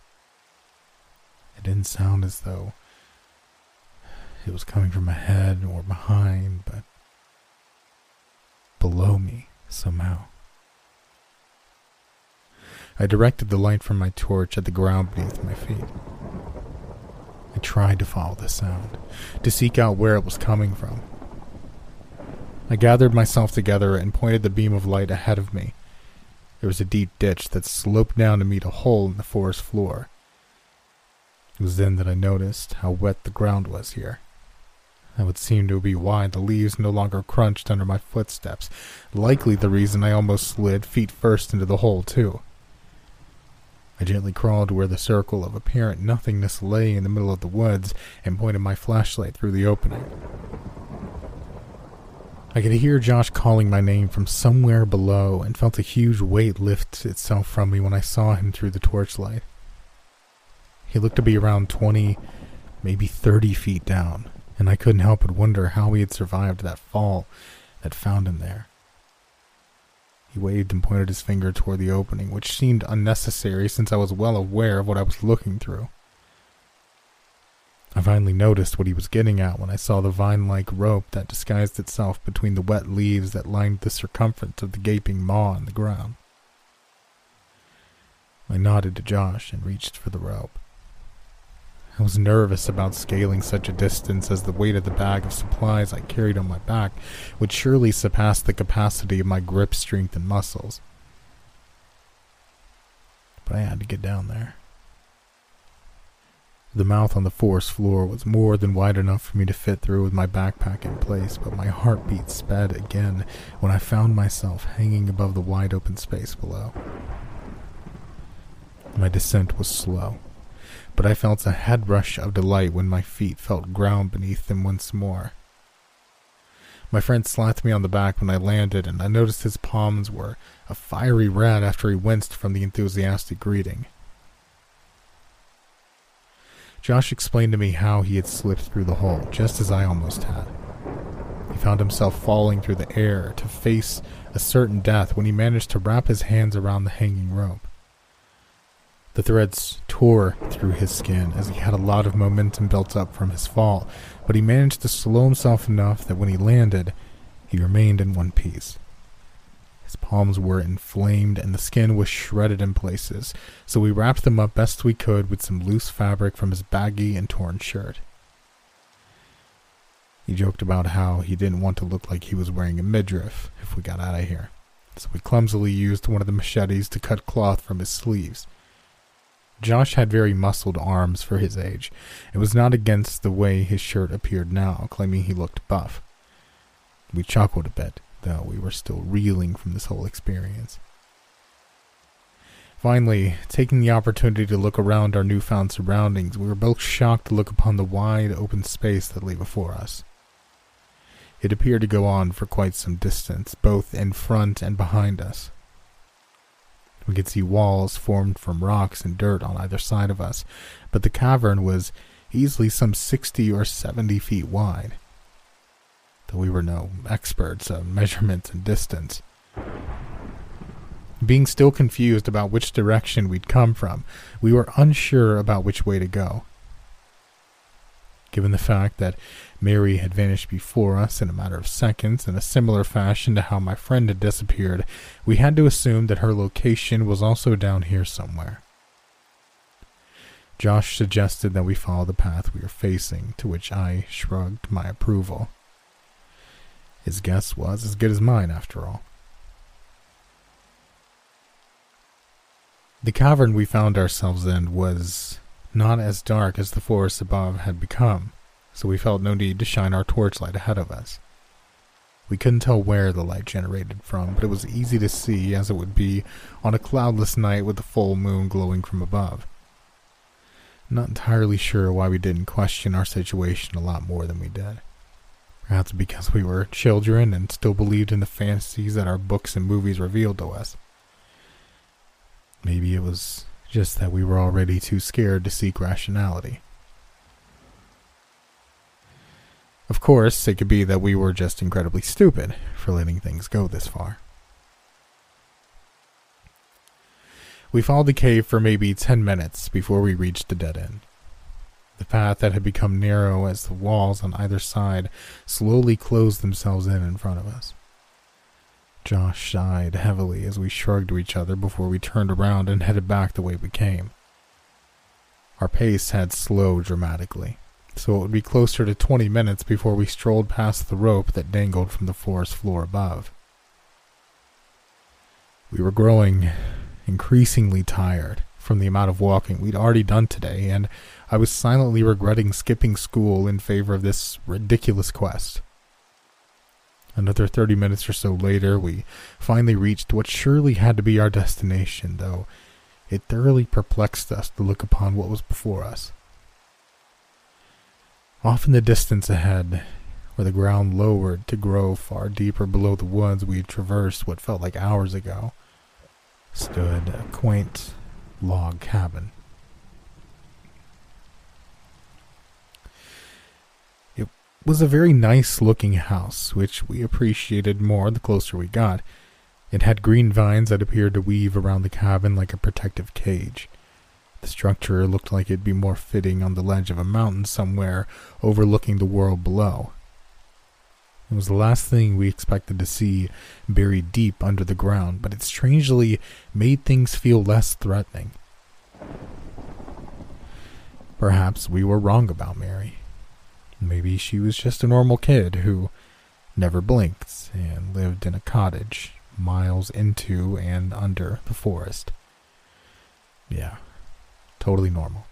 It didn't sound as though it was coming from ahead or behind, but below me somehow. I directed the light from my torch at the ground beneath my feet. I tried to follow the sound, to seek out where it was coming from. I gathered myself together and pointed the beam of light ahead of me. There was a deep ditch that sloped down to meet a hole in the forest floor. It was then that I noticed how wet the ground was here. That would seem to be why the leaves no longer crunched under my footsteps, likely the reason I almost slid feet first into the hole, too. I gently crawled to where the circle of apparent nothingness lay in the middle of the woods and pointed my flashlight through the opening. I could hear Josh calling my name from somewhere below and felt a huge weight lift itself from me when I saw him through the torchlight. He looked to be around twenty, maybe thirty feet down, and I couldn't help but wonder how he had survived that fall that found him there. He waved and pointed his finger toward the opening, which seemed unnecessary since I was well aware of what I was looking through. I finally noticed what he was getting at when I saw the vine-like rope that disguised itself between the wet leaves that lined the circumference of the gaping maw in the ground. I nodded to Josh and reached for the rope. I was nervous about scaling such a distance, as the weight of the bag of supplies I carried on my back would surely surpass the capacity of my grip strength and muscles. But I had to get down there. The mouth on the forest floor was more than wide enough for me to fit through with my backpack in place, but my heartbeat sped again when I found myself hanging above the wide open space below. My descent was slow, but I felt a head rush of delight when my feet felt ground beneath them once more. My friend slapped me on the back when I landed, and I noticed his palms were a fiery red after he winced from the enthusiastic greeting. Josh explained to me how he had slipped through the hole, just as I almost had. He found himself falling through the air to face a certain death when he managed to wrap his hands around the hanging rope. The threads tore through his skin as he had a lot of momentum built up from his fall, but he managed to slow himself enough that when he landed, he remained in one piece. His palms were inflamed and the skin was shredded in places, so we wrapped them up best we could with some loose fabric from his baggy and torn shirt. He joked about how he didn't want to look like he was wearing a midriff if we got out of here, so we clumsily used one of the machetes to cut cloth from his sleeves. Josh had very muscled arms for his age. It was not against the way his shirt appeared now, claiming he looked buff. We chuckled a bit, though we were still reeling from this whole experience. Finally, taking the opportunity to look around our newfound surroundings, we were both shocked to look upon the wide open space that lay before us. It appeared to go on for quite some distance, both in front and behind us. We could see walls formed from rocks and dirt on either side of us, but the cavern was easily some sixty or seventy feet wide. Though we were no experts of measurements and distance. Being still confused about which direction we'd come from, we were unsure about which way to go. Given the fact that Mary had vanished before us in a matter of seconds in a similar fashion to how my friend had disappeared, we had to assume that her location was also down here somewhere. Josh suggested that we follow the path we were facing, to which I shrugged my approval. His guess was as good as mine, after all. The cavern we found ourselves in was not as dark as the forest above had become, so we felt no need to shine our torchlight ahead of us. We couldn't tell where the light generated from, but it was easy to see as it would be on a cloudless night with the full moon glowing from above. I'm not entirely sure why we didn't question our situation a lot more than we did. Perhaps because we were children and still believed in the fantasies that our books and movies revealed to us. Maybe it was just that we were already too scared to seek rationality. Of course, it could be that we were just incredibly stupid for letting things go this far. We followed the cave for maybe ten minutes before we reached the dead end. The path that had become narrow as the walls on either side slowly closed themselves in in front of us. Josh sighed heavily as we shrugged to each other before we turned around and headed back the way we came. Our pace had slowed dramatically, so it would be closer to twenty minutes before we strolled past the rope that dangled from the forest floor above. We were growing increasingly tired from the amount of walking we'd already done today, and I was silently regretting skipping school in favor of this ridiculous quest. Another thirty minutes or so later, we finally reached what surely had to be our destination, though it thoroughly perplexed us to look upon what was before us. Off in the distance ahead, where the ground lowered to grow far deeper below the woods we had traversed what felt like hours ago, stood a quaint log cabin. It was a very nice-looking house, which we appreciated more the closer we got. It had green vines that appeared to weave around the cabin like a protective cage. The structure looked like it'd be more fitting on the ledge of a mountain somewhere overlooking the world below. It was the last thing we expected to see buried deep under the ground, but it strangely made things feel less threatening. Perhaps we were wrong about Mary. Maybe she was just a normal kid who never blinked and lived in a cottage miles into and under the forest. Yeah, totally normal.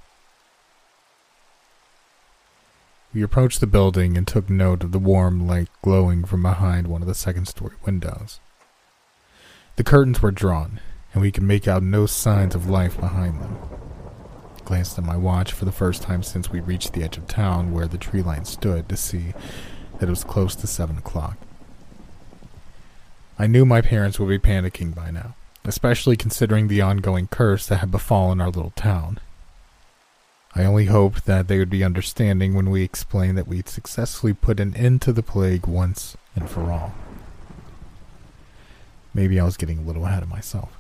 We approached the building and took note of the warm light glowing from behind one of the second-story windows. The curtains were drawn, and we could make out no signs of life behind them. I glanced at my watch for the first time since we reached the edge of town where the tree line stood to see that it was close to seven o'clock. I knew my parents would be panicking by now, especially considering the ongoing curse that had befallen our little town. I only hoped that they would be understanding when we explained that we'd successfully put an end to the plague once and for all. Maybe I was getting a little ahead of myself.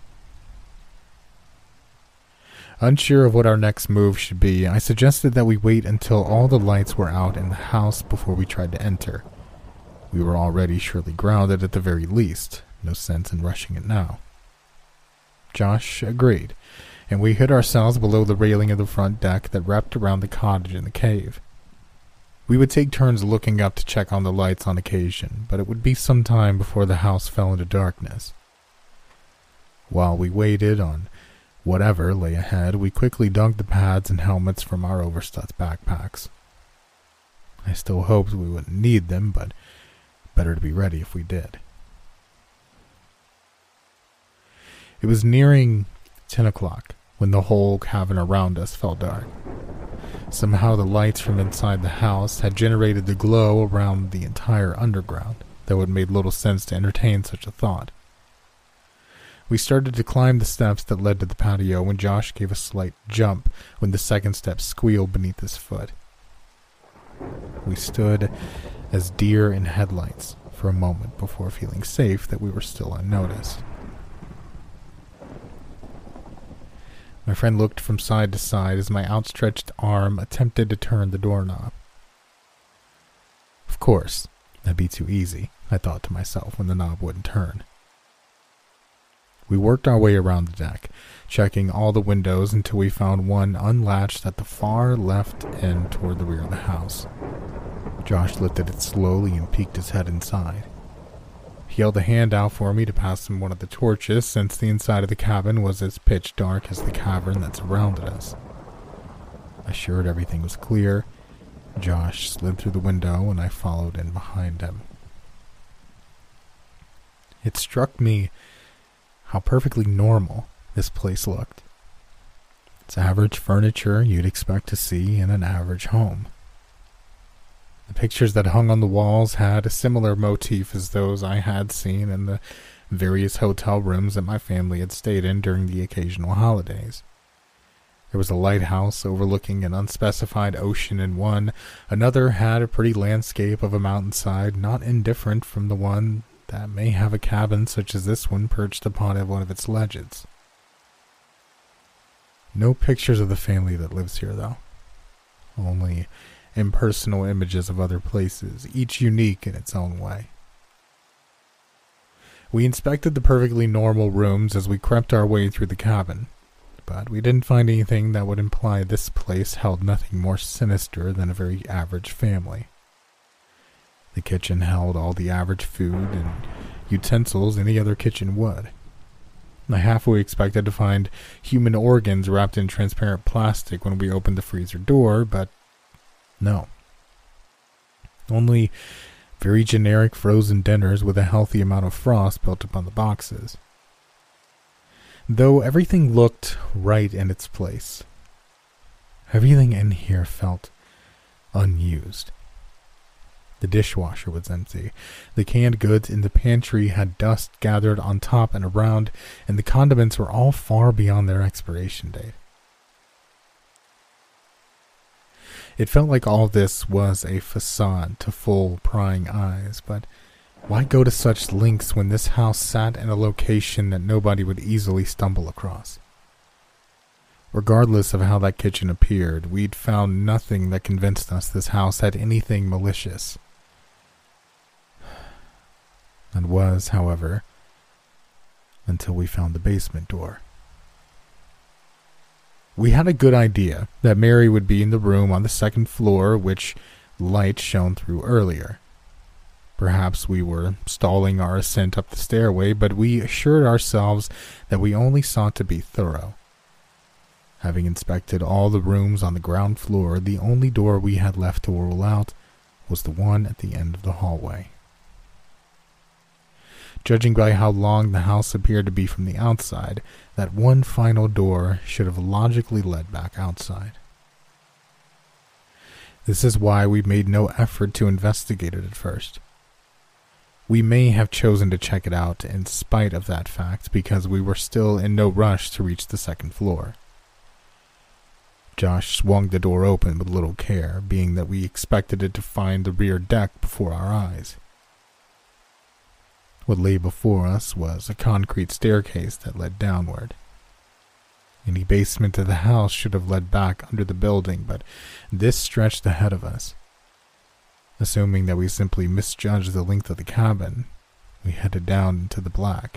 Unsure of what our next move should be, I suggested that we wait until all the lights were out in the house before we tried to enter. We were already surely grounded at the very least. No sense in rushing it now. Josh agreed, and we hid ourselves below the railing of the front deck that wrapped around the cottage in the cave. We would take turns looking up to check on the lights on occasion, but it would be some time before the house fell into darkness. While we waited on whatever lay ahead, we quickly dug the pads and helmets from our overstuffed backpacks. I still hoped we wouldn't need them, but better to be ready if we did. It was nearing ten o'clock when the whole cabin around us fell dark. Somehow the lights from inside the house had generated the glow around the entire underground, though it made little sense to entertain such a thought. We started to climb the steps that led to the patio when Josh gave a slight jump when the second step squealed beneath his foot. We stood as deer in headlights for a moment before feeling safe that we were still unnoticed. My friend looked from side to side as my outstretched arm attempted to turn the doorknob. Of course, that'd be too easy, I thought to myself when the knob wouldn't turn. We worked our way around the deck, checking all the windows until we found one unlatched at the far left end toward the rear of the house. Josh lifted it slowly and peeked his head inside. He held a hand out for me to pass him one of the torches, since the inside of the cabin was as pitch dark as the cavern that surrounded us. Assured everything was clear, Josh slid through the window and I followed in behind him. It struck me how perfectly normal this place looked. It's average furniture you'd expect to see in an average home. The pictures that hung on the walls had a similar motif as those I had seen in the various hotel rooms that my family had stayed in during the occasional holidays. There was a lighthouse overlooking an unspecified ocean in one. Another had a pretty landscape of a mountainside, not indifferent from the one that may have a cabin such as this one perched upon one of its ledges. No pictures of the family that lives here, though. Only impersonal images of other places, each unique in its own way. We inspected the perfectly normal rooms as we crept our way through the cabin, but we didn't find anything that would imply this place held nothing more sinister than a very average family. The kitchen held all the average food and utensils any other kitchen would. I halfway expected to find human organs wrapped in transparent plastic when we opened the freezer door, but no. Only very generic frozen dinners with a healthy amount of frost built upon the boxes. Though everything looked right in its place, everything in here felt unused. The dishwasher was empty. The canned goods in the pantry had dust gathered on top and around, and the condiments were all far beyond their expiration date. It felt like all this was a facade to full prying eyes, but why go to such lengths when this house sat in a location that nobody would easily stumble across? Regardless of how that kitchen appeared, we'd found nothing that convinced us this house had anything malicious. And was, however, until we found the basement door. We had a good idea that Mary would be in the room on the second floor, which light shone through earlier. Perhaps we were stalling our ascent up the stairway, but we assured ourselves that we only sought to be thorough. Having inspected all the rooms on the ground floor, the only door we had left to rule out was the one at the end of the hallway. Judging by how long the house appeared to be from the outside, that one final door should have logically led back outside. This is why we made no effort to investigate it at first. We may have chosen to check it out in spite of that fact because we were still in no rush to reach the second floor. Josh swung the door open with little care, being that we expected it to find the rear deck before our eyes. What lay before us was a concrete staircase that led downward. Any basement of the house should have led back under the building, but this stretched ahead of us. Assuming that we simply misjudged the length of the cabin, we headed down into the black.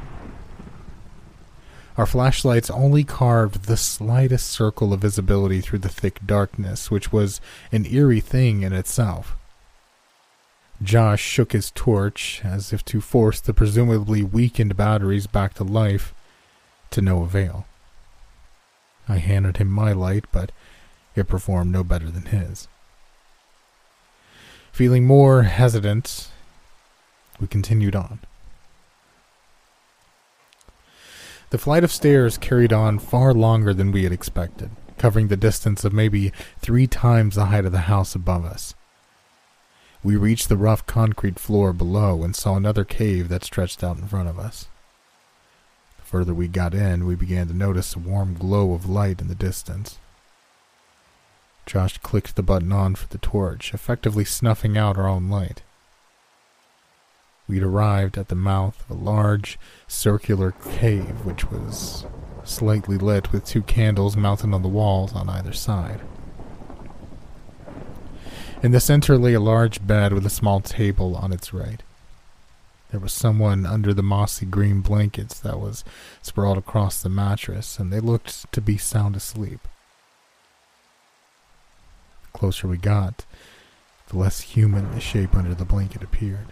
Our flashlights only carved the slightest circle of visibility through the thick darkness, which was an eerie thing in itself. Josh shook his torch as if to force the presumably weakened batteries back to life, to no avail. I handed him my light, but it performed no better than his. Feeling more hesitant, we continued on. The flight of stairs carried on far longer than we had expected, covering the distance of maybe three times the height of the house above us. We reached the rough concrete floor below and saw another cave that stretched out in front of us. The further we got in, we began to notice a warm glow of light in the distance. Josh clicked the button on for the torch, effectively snuffing out our own light. We'd arrived at the mouth of a large, circular cave, which was slightly lit with two candles mounted on the walls on either side. In the center lay a large bed with a small table on its right. There was someone under the mossy green blankets that was sprawled across the mattress, and they looked to be sound asleep. The closer we got, the less human the shape under the blanket appeared.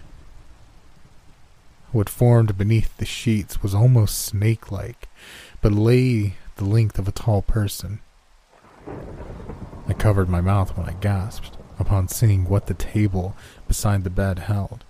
What formed beneath the sheets was almost snake-like, but lay the length of a tall person. I covered my mouth when I gasped upon seeing what the table beside the bed held.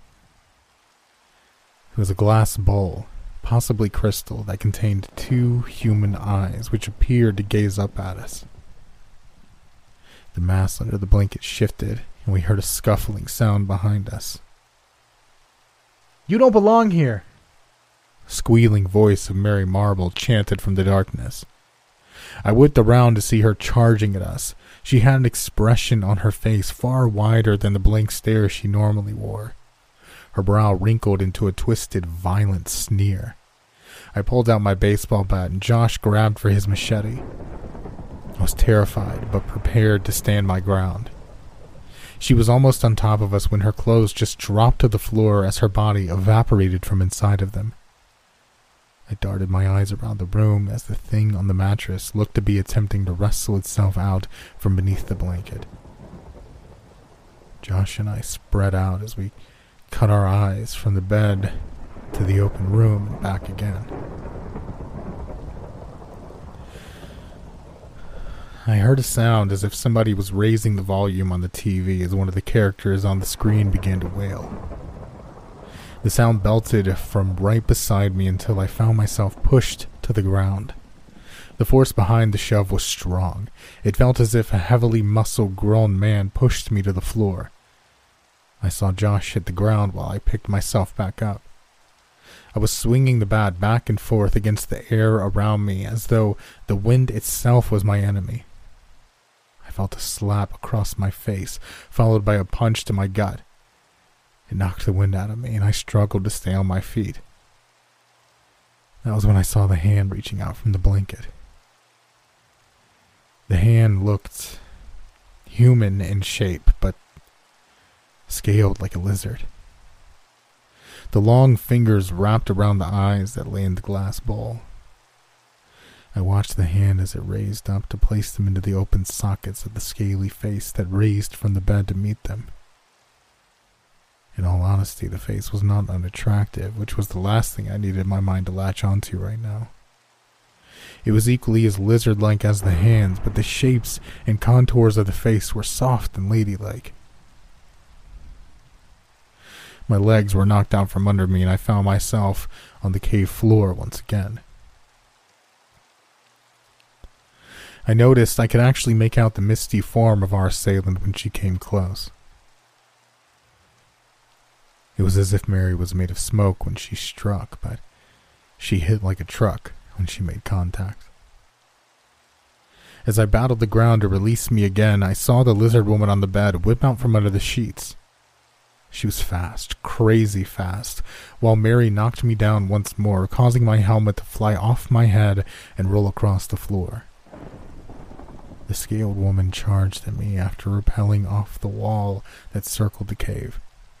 It was a glass bowl, possibly crystal, that contained two human eyes which appeared to gaze up at us. The mass under the blanket shifted, and we heard a scuffling sound behind us. "You don't belong here!" The squealing voice of Mary Marble chanted from the darkness. I whipped around to see her charging at us. She had an expression on her face far wider than the blank stare she normally wore. Her brow wrinkled into a twisted, violent sneer. I pulled out my baseball bat and Josh grabbed for his machete. I was terrified, but prepared to stand my ground. She was almost on top of us when her clothes just dropped to the floor as her body evaporated from inside of them. I darted my eyes around the room as the thing on the mattress looked to be attempting to wrestle itself out from beneath the blanket. Josh and I spread out as we cut our eyes from the bed to the open room and back again. I heard a sound as if somebody was raising the volume on the T V as one of the characters on the screen began to wail. The sound belted from right beside me until I found myself pushed to the ground. The force behind the shove was strong. It felt as if a heavily muscled grown man pushed me to the floor. I saw Josh hit the ground while I picked myself back up. I was swinging the bat back and forth against the air around me as though the wind itself was my enemy. I felt a slap across my face, followed by a punch to my gut. It knocked the wind out of me, and I struggled to stay on my feet. That was when I saw the hand reaching out from the blanket. The hand looked human in shape, but scaled like a lizard. The long fingers wrapped around the eyes that lay in the glass bowl. I watched the hand as it raised up to place them into the open sockets of the scaly face that raised from the bed to meet them. In all honesty, the face was not unattractive, which was the last thing I needed my mind to latch onto right now. It was equally as lizard-like as the hands, but the shapes and contours of the face were soft and ladylike. My legs were knocked out from under me, and I found myself on the cave floor once again. I noticed I could actually make out the misty form of our assailant when she came close. It was as if Mary was made of smoke when she struck, but she hit like a truck when she made contact. As I battled the ground to release me again, I saw the lizard woman on the bed whip out from under the sheets. She was fast, crazy fast, while Mary knocked me down once more, causing my helmet to fly off my head and roll across the floor. The scaled woman charged at me after rappelling off the wall that circled the cave.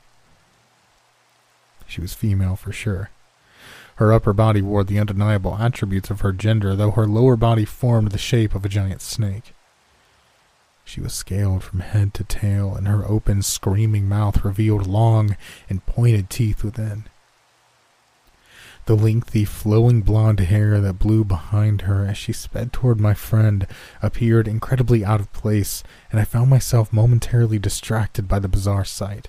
She was female for sure. Her upper body wore the undeniable attributes of her gender, though her lower body formed the shape of a giant snake. She was scaled from head to tail, and her open, screaming mouth revealed long and pointed teeth within. The lengthy, flowing blonde hair that blew behind her as she sped toward my friend appeared incredibly out of place, and I found myself momentarily distracted by the bizarre sight.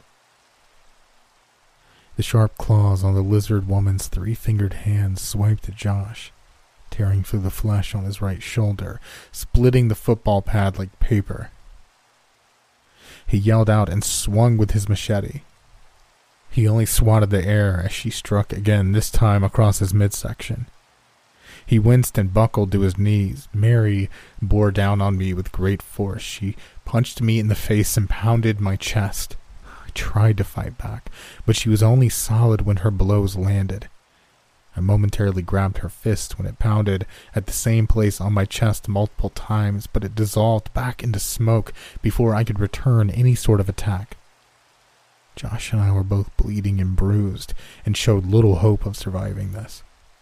The sharp claws on the lizard woman's three-fingered hands swiped at Josh, tearing through the flesh on his right shoulder, splitting the football pad like paper. He yelled out and swung with his machete. He only swatted the air as she struck again, this time across his midsection. He winced and buckled to his knees. Mary bore down on me with great force. She punched me in the face and pounded my chest. I tried to fight back, but she was only solid when her blows landed. I momentarily grabbed her fist when it pounded at the same place on my chest multiple times, but it dissolved back into smoke before I could return any sort of attack. Josh and I were both bleeding and bruised, and showed little hope of surviving this.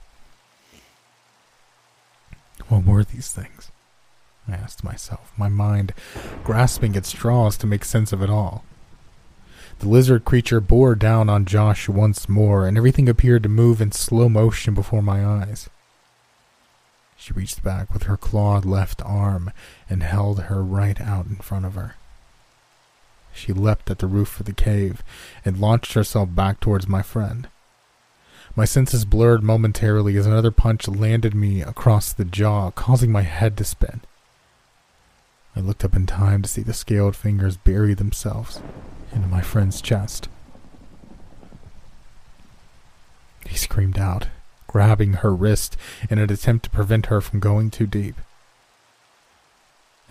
What were these things? I asked myself, my mind grasping at straws to make sense of it all. The lizard creature bore down on Josh once more, and everything appeared to move in slow motion before my eyes. She reached back with her clawed left arm and held her right out in front of her. She leapt at the roof of the cave and launched herself back towards my friend. My senses blurred momentarily as another punch landed me across the jaw, causing my head to spin. I looked up in time to see the scaled fingers bury themselves into my friend's chest. He screamed out, grabbing her wrist in an attempt to prevent her from going too deep.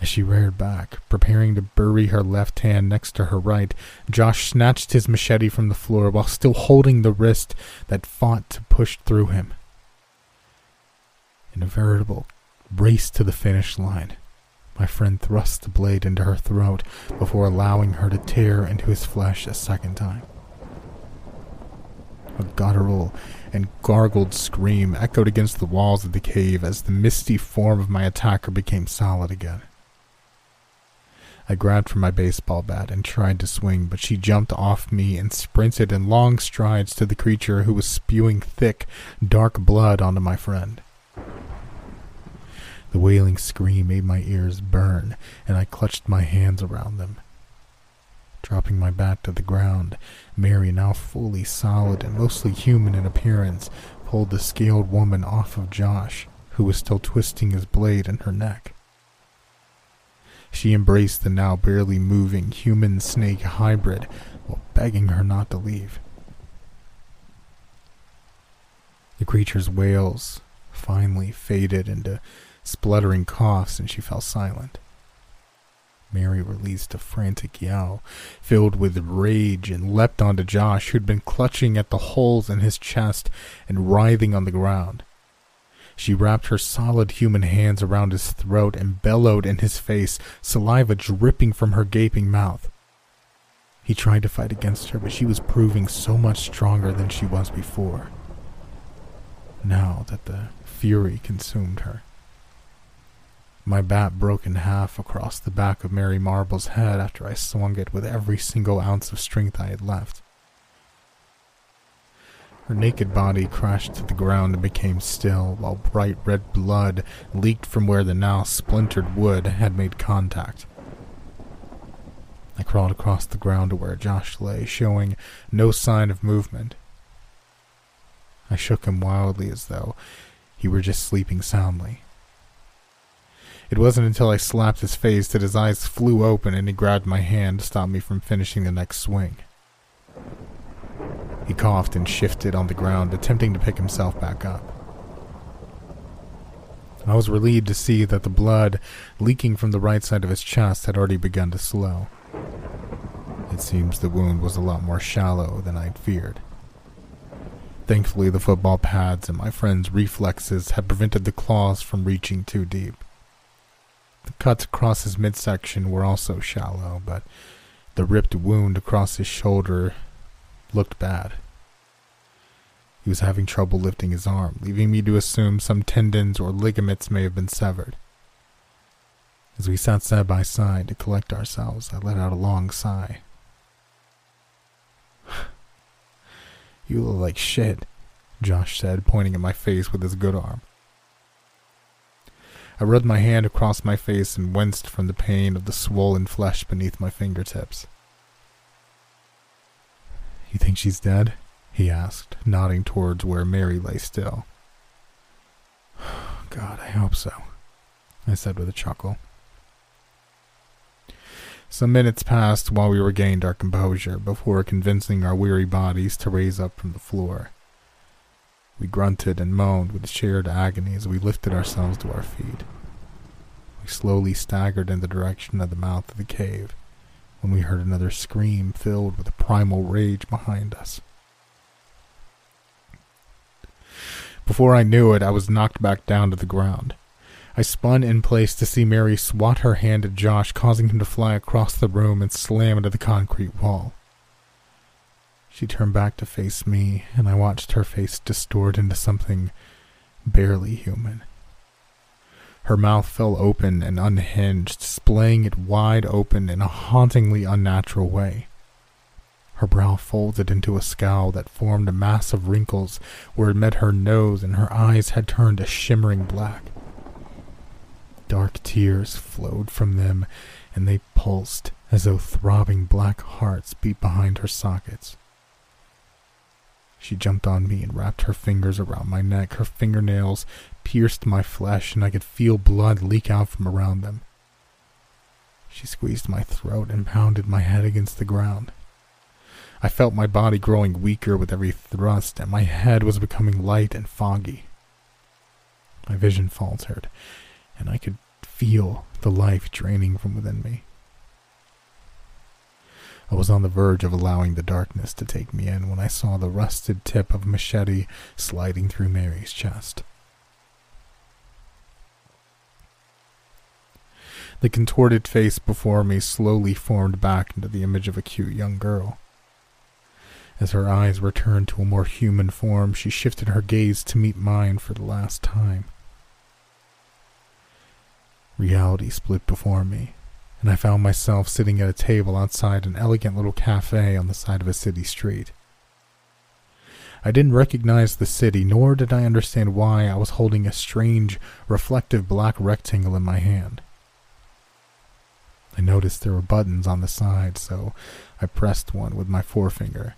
As she reared back, preparing to bury her left hand next to her right, Josh snatched his machete from the floor while still holding the wrist that fought to push through him. In a veritable race to the finish line, my friend thrust the blade into her throat before allowing her to tear into his flesh a second time. A guttural and gargled scream echoed against the walls of the cave as the misty form of my attacker became solid again. I grabbed for my baseball bat and tried to swing, but she jumped off me and sprinted in long strides to the creature who was spewing thick, dark blood onto my friend. The wailing scream made my ears burn, and I clutched my hands around them. Dropping my bat to the ground, Mary, now fully solid and mostly human in appearance, pulled the scaled woman off of Josh, who was still twisting his blade in her neck. She embraced the now barely moving human-snake hybrid while begging her not to leave. The creature's wails finally faded into spluttering coughs and she fell silent. Mary released a frantic yell, filled with rage, and leapt onto Josh, who'd been clutching at the holes in his chest and writhing on the ground. She wrapped her solid human hands around his throat and bellowed in his face, saliva dripping from her gaping mouth. He tried to fight against her, but she was proving so much stronger than she was before, now that the fury consumed her. My bat broke in half across the back of Mary Marble's head after I swung it with every single ounce of strength I had left. Her naked body crashed to the ground and became still, while bright red blood leaked from where the now splintered wood had made contact. I crawled across the ground to where Josh lay, showing no sign of movement. I shook him wildly as though he were just sleeping soundly. It wasn't until I slapped his face that his eyes flew open and he grabbed my hand to stop me from finishing the next swing. He coughed and shifted on the ground, attempting to pick himself back up. I was relieved to see that the blood leaking from the right side of his chest had already begun to slow. It seems the wound was a lot more shallow than I'd feared. Thankfully, the football pads and my friend's reflexes had prevented the claws from reaching too deep. The cuts across his midsection were also shallow, but the ripped wound across his shoulder looked bad. He was having trouble lifting his arm, leaving me to assume some tendons or ligaments may have been severed. As we sat side by side to collect ourselves, I let out a long sigh. "You look like shit," Josh said, pointing at my face with his good arm. I rubbed my hand across my face and winced from the pain of the swollen flesh beneath my fingertips. "You think she's dead?" he asked, nodding towards where Mary lay still. "God, I hope so," I said with a chuckle. Some minutes passed while we regained our composure before convincing our weary bodies to raise up from the floor. We grunted and moaned with shared agony as we lifted ourselves to our feet. We slowly staggered in the direction of the mouth of the cave when we heard another scream filled with a primal rage behind us. Before I knew it, I was knocked back down to the ground. I spun in place to see Mary swat her hand at Josh, causing him to fly across the room and slam into the concrete wall. She turned back to face me, and I watched her face distort into something barely human. Her mouth fell open and unhinged, splaying it wide open in a hauntingly unnatural way. Her brow folded into a scowl that formed a mass of wrinkles where it met her nose, and her eyes had turned a shimmering black. Dark tears flowed from them, and they pulsed as though throbbing black hearts beat behind her sockets. She jumped on me and wrapped her fingers around my neck. Her fingernails pierced my flesh, and I could feel blood leak out from around them. She squeezed my throat and pounded my head against the ground. I felt my body growing weaker with every thrust, and my head was becoming light and foggy. My vision faltered, and I could feel the life draining from within me. I was on the verge of allowing the darkness to take me in when I saw the rusted tip of a machete sliding through Mary's chest. The contorted face before me slowly formed back into the image of a cute young girl. As her eyes returned to a more human form, she shifted her gaze to meet mine for the last time. Reality split before me, and I found myself sitting at a table outside an elegant little cafe on the side of a city street. I didn't recognize the city, nor did I understand why I was holding a strange, reflective black rectangle in my hand. I noticed there were buttons on the side, so I pressed one with my forefinger.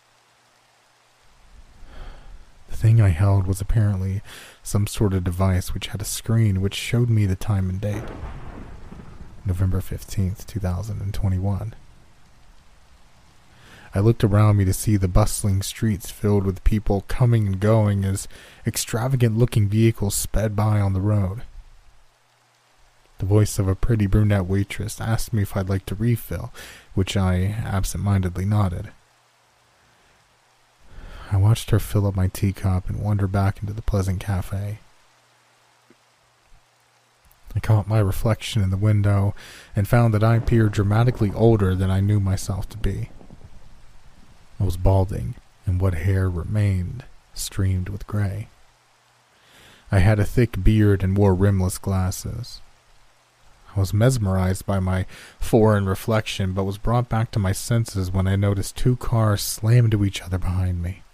The thing I held was apparently some sort of device which had a screen which showed me the time and date. November fifteenth, two thousand twenty-one. I looked around me to see the bustling streets filled with people coming and going as extravagant-looking vehicles sped by on the road. The voice of a pretty brunette waitress asked me if I'd like to refill, which I absent-mindedly nodded. I watched her fill up my teacup and wander back into the pleasant cafe. I caught my reflection in the window and found that I appeared dramatically older than I knew myself to be. I was balding, and what hair remained streamed with gray. I had a thick beard and wore rimless glasses. I was mesmerized by my foreign reflection, but was brought back to my senses when I noticed two cars slam into each other behind me.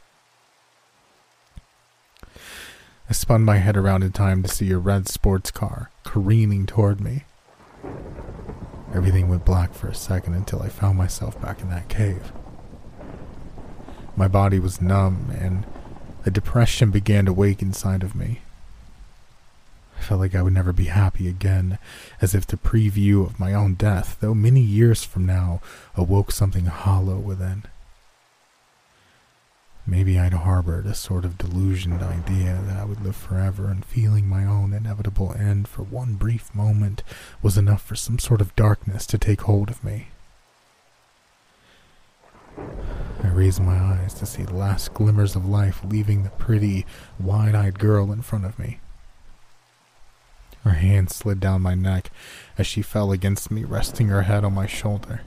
I spun my head around in time to see a red sports car careening toward me. Everything went black for a second until I found myself back in that cave. My body was numb, and a depression began to wake inside of me. I felt like I would never be happy again, as if the preview of my own death, though many years from now, awoke something hollow within. Maybe I'd harbored a sort of delusioned idea that I would live forever, and feeling my own inevitable end for one brief moment was enough for some sort of darkness to take hold of me. I raised my eyes to see the last glimmers of life leaving the pretty, wide-eyed girl in front of me. Her hand slid down my neck as she fell against me, resting her head on my shoulder.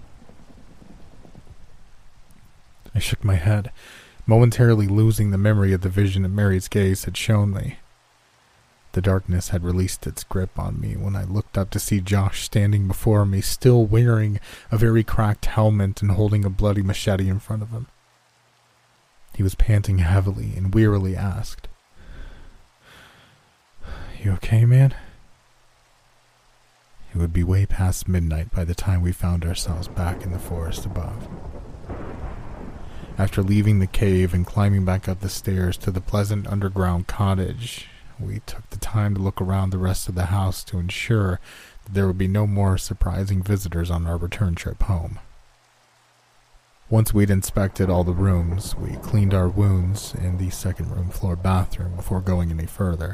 I shook my head, momentarily losing the memory of the vision that Mary's gaze had shown me. The darkness had released its grip on me when I looked up to see Josh standing before me, still wearing a very cracked helmet and holding a bloody machete in front of him. He was panting heavily and wearily asked, "You okay, man?" It would be way past midnight by the time we found ourselves back in the forest above. After leaving the cave and climbing back up the stairs to the pleasant underground cottage, we took the time to look around the rest of the house to ensure that there would be no more surprising visitors on our return trip home. Once we'd inspected all the rooms, we cleaned our wounds in the second room floor bathroom before going any further.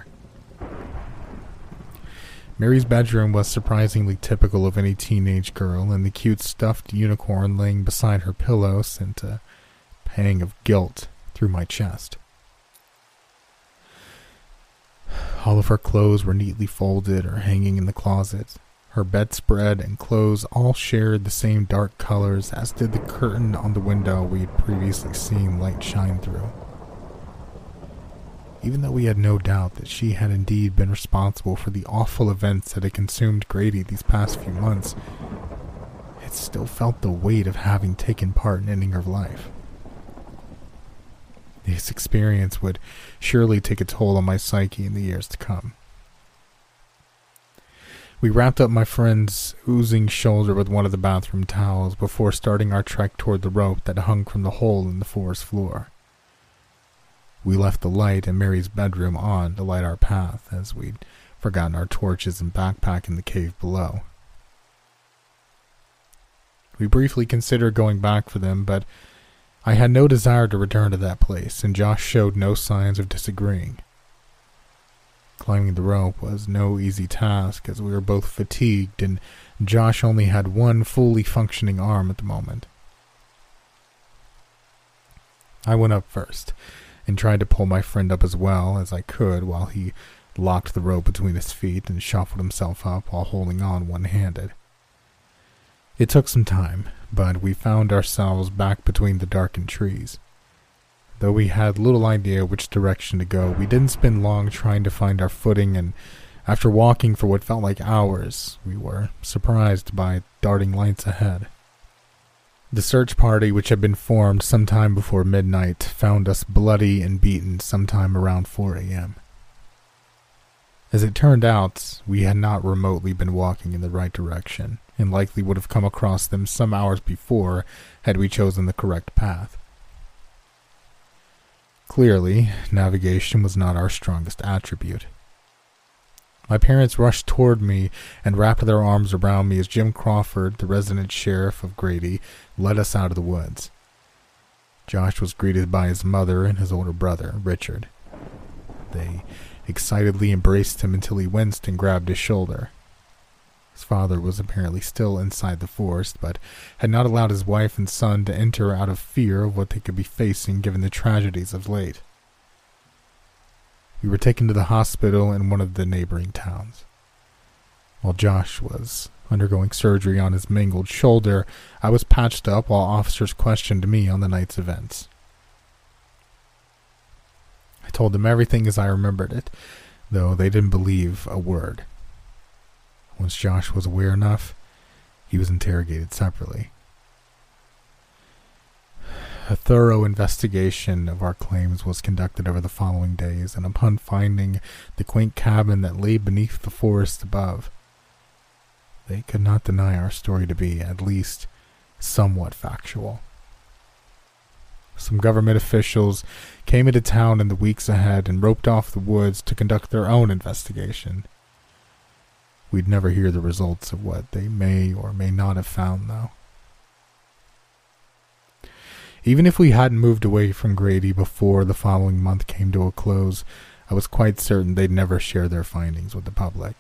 Mary's bedroom was surprisingly typical of any teenage girl, and the cute stuffed unicorn laying beside her pillow sent a pang of guilt through my chest. All of her clothes were neatly folded or hanging in the closet. Her bedspread and clothes all shared the same dark colors, as did the curtain on the window we had previously seen light shine through. Even though we had no doubt that she had indeed been responsible for the awful events that had consumed Grady these past few months, it still felt the weight of having taken part in ending her life. This experience would surely take a toll on my psyche in the years to come. We wrapped up my friend's oozing shoulder with one of the bathroom towels before starting our trek toward the rope that hung from the hole in the forest floor. We left the light in Mary's bedroom on to light our path, as we'd forgotten our torches and backpack in the cave below. We briefly considered going back for them, but I had no desire to return to that place, and Josh showed no signs of disagreeing. Climbing the rope was no easy task as we were both fatigued and Josh only had one fully functioning arm at the moment. I went up first and tried to pull my friend up as well as I could while he locked the rope between his feet and shuffled himself up while holding on one-handed. It took some time, but we found ourselves back between the darkened trees. Though we had little idea which direction to go, we didn't spend long trying to find our footing, and after walking for what felt like hours, we were surprised by darting lights ahead. The search party, which had been formed sometime before midnight, found us bloody and beaten sometime around four a.m. As it turned out, we had not remotely been walking in the right direction, and likely would have come across them some hours before had we chosen the correct path. Clearly, navigation was not our strongest attribute. My parents rushed toward me and wrapped their arms around me as Jim Crawford, the resident sheriff of Grady, led us out of the woods. Josh was greeted by his mother and his older brother, Richard. They excitedly embraced him until he winced and grabbed his shoulder. His father was apparently still inside the forest, but had not allowed his wife and son to enter out of fear of what they could be facing given the tragedies of late. We were taken to the hospital in one of the neighboring towns. While Josh was undergoing surgery on his mangled shoulder, I was patched up while officers questioned me on the night's events. I told them everything as I remembered it, though they didn't believe a word. Once Josh was aware enough, he was interrogated separately. A thorough investigation of our claims was conducted over the following days, and upon finding the quaint cabin that lay beneath the forest above, they could not deny our story to be at least somewhat factual. Some government officials came into town in the weeks ahead and roped off the woods to conduct their own investigation. We'd never hear the results of what they may or may not have found, though. Even if we hadn't moved away from Grady before the following month came to a close, I was quite certain they'd never share their findings with the public.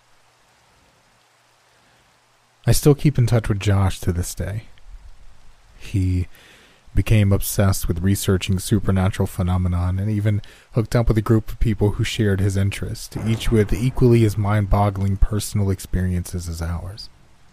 I still keep in touch with Josh to this day. He became obsessed with researching supernatural phenomenon and even hooked up with a group of people who shared his interest, each with equally as mind-boggling personal experiences as ours.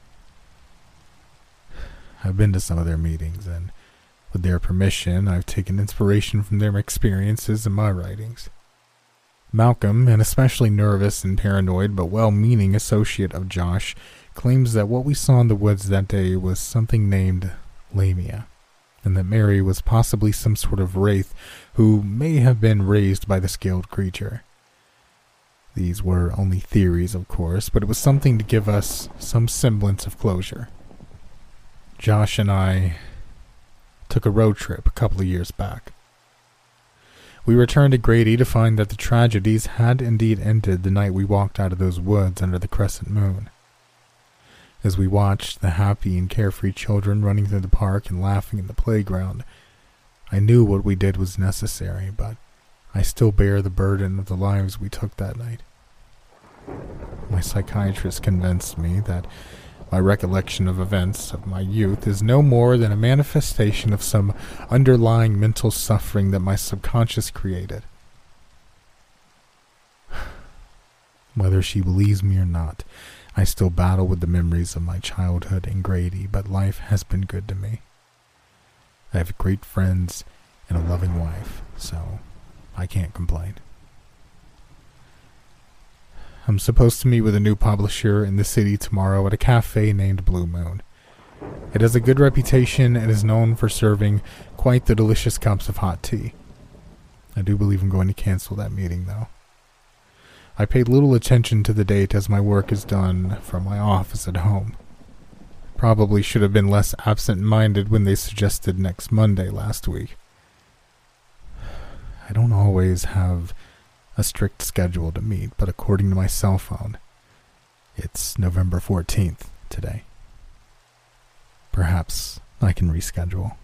I've been to some of their meetings, and with their permission, I've taken inspiration from their experiences in my writings. Malcolm, an especially nervous and paranoid but well-meaning associate of Josh, claims that what we saw in the woods that day was something named Lamia, and that Mary was possibly some sort of wraith who may have been raised by the scaled creature. These were only theories, of course, but it was something to give us some semblance of closure. Josh and I took a road trip a couple of years back. We returned to Grady to find that the tragedies had indeed ended the night we walked out of those woods under the crescent moon. As we watched the happy and carefree children running through the park and laughing in the playground, I knew what we did was necessary, but I still bear the burden of the lives we took that night. My psychiatrist convinced me that my recollection of events of my youth is no more than a manifestation of some underlying mental suffering that my subconscious created. Whether she believes me or not, I still battle with the memories of my childhood in Grady, but life has been good to me. I have great friends and a loving wife, so I can't complain. I'm supposed to meet with a new publisher in the city tomorrow at a cafe named Blue Moon. It has a good reputation and is known for serving quite the delicious cups of hot tea. I do believe I'm going to cancel that meeting, though. I paid little attention to the date as my work is done from my office at home. Probably should have been less absent-minded when they suggested next Monday last week. I don't always have a strict schedule to meet, but according to my cell phone, it's November fourteenth today. Perhaps I can reschedule.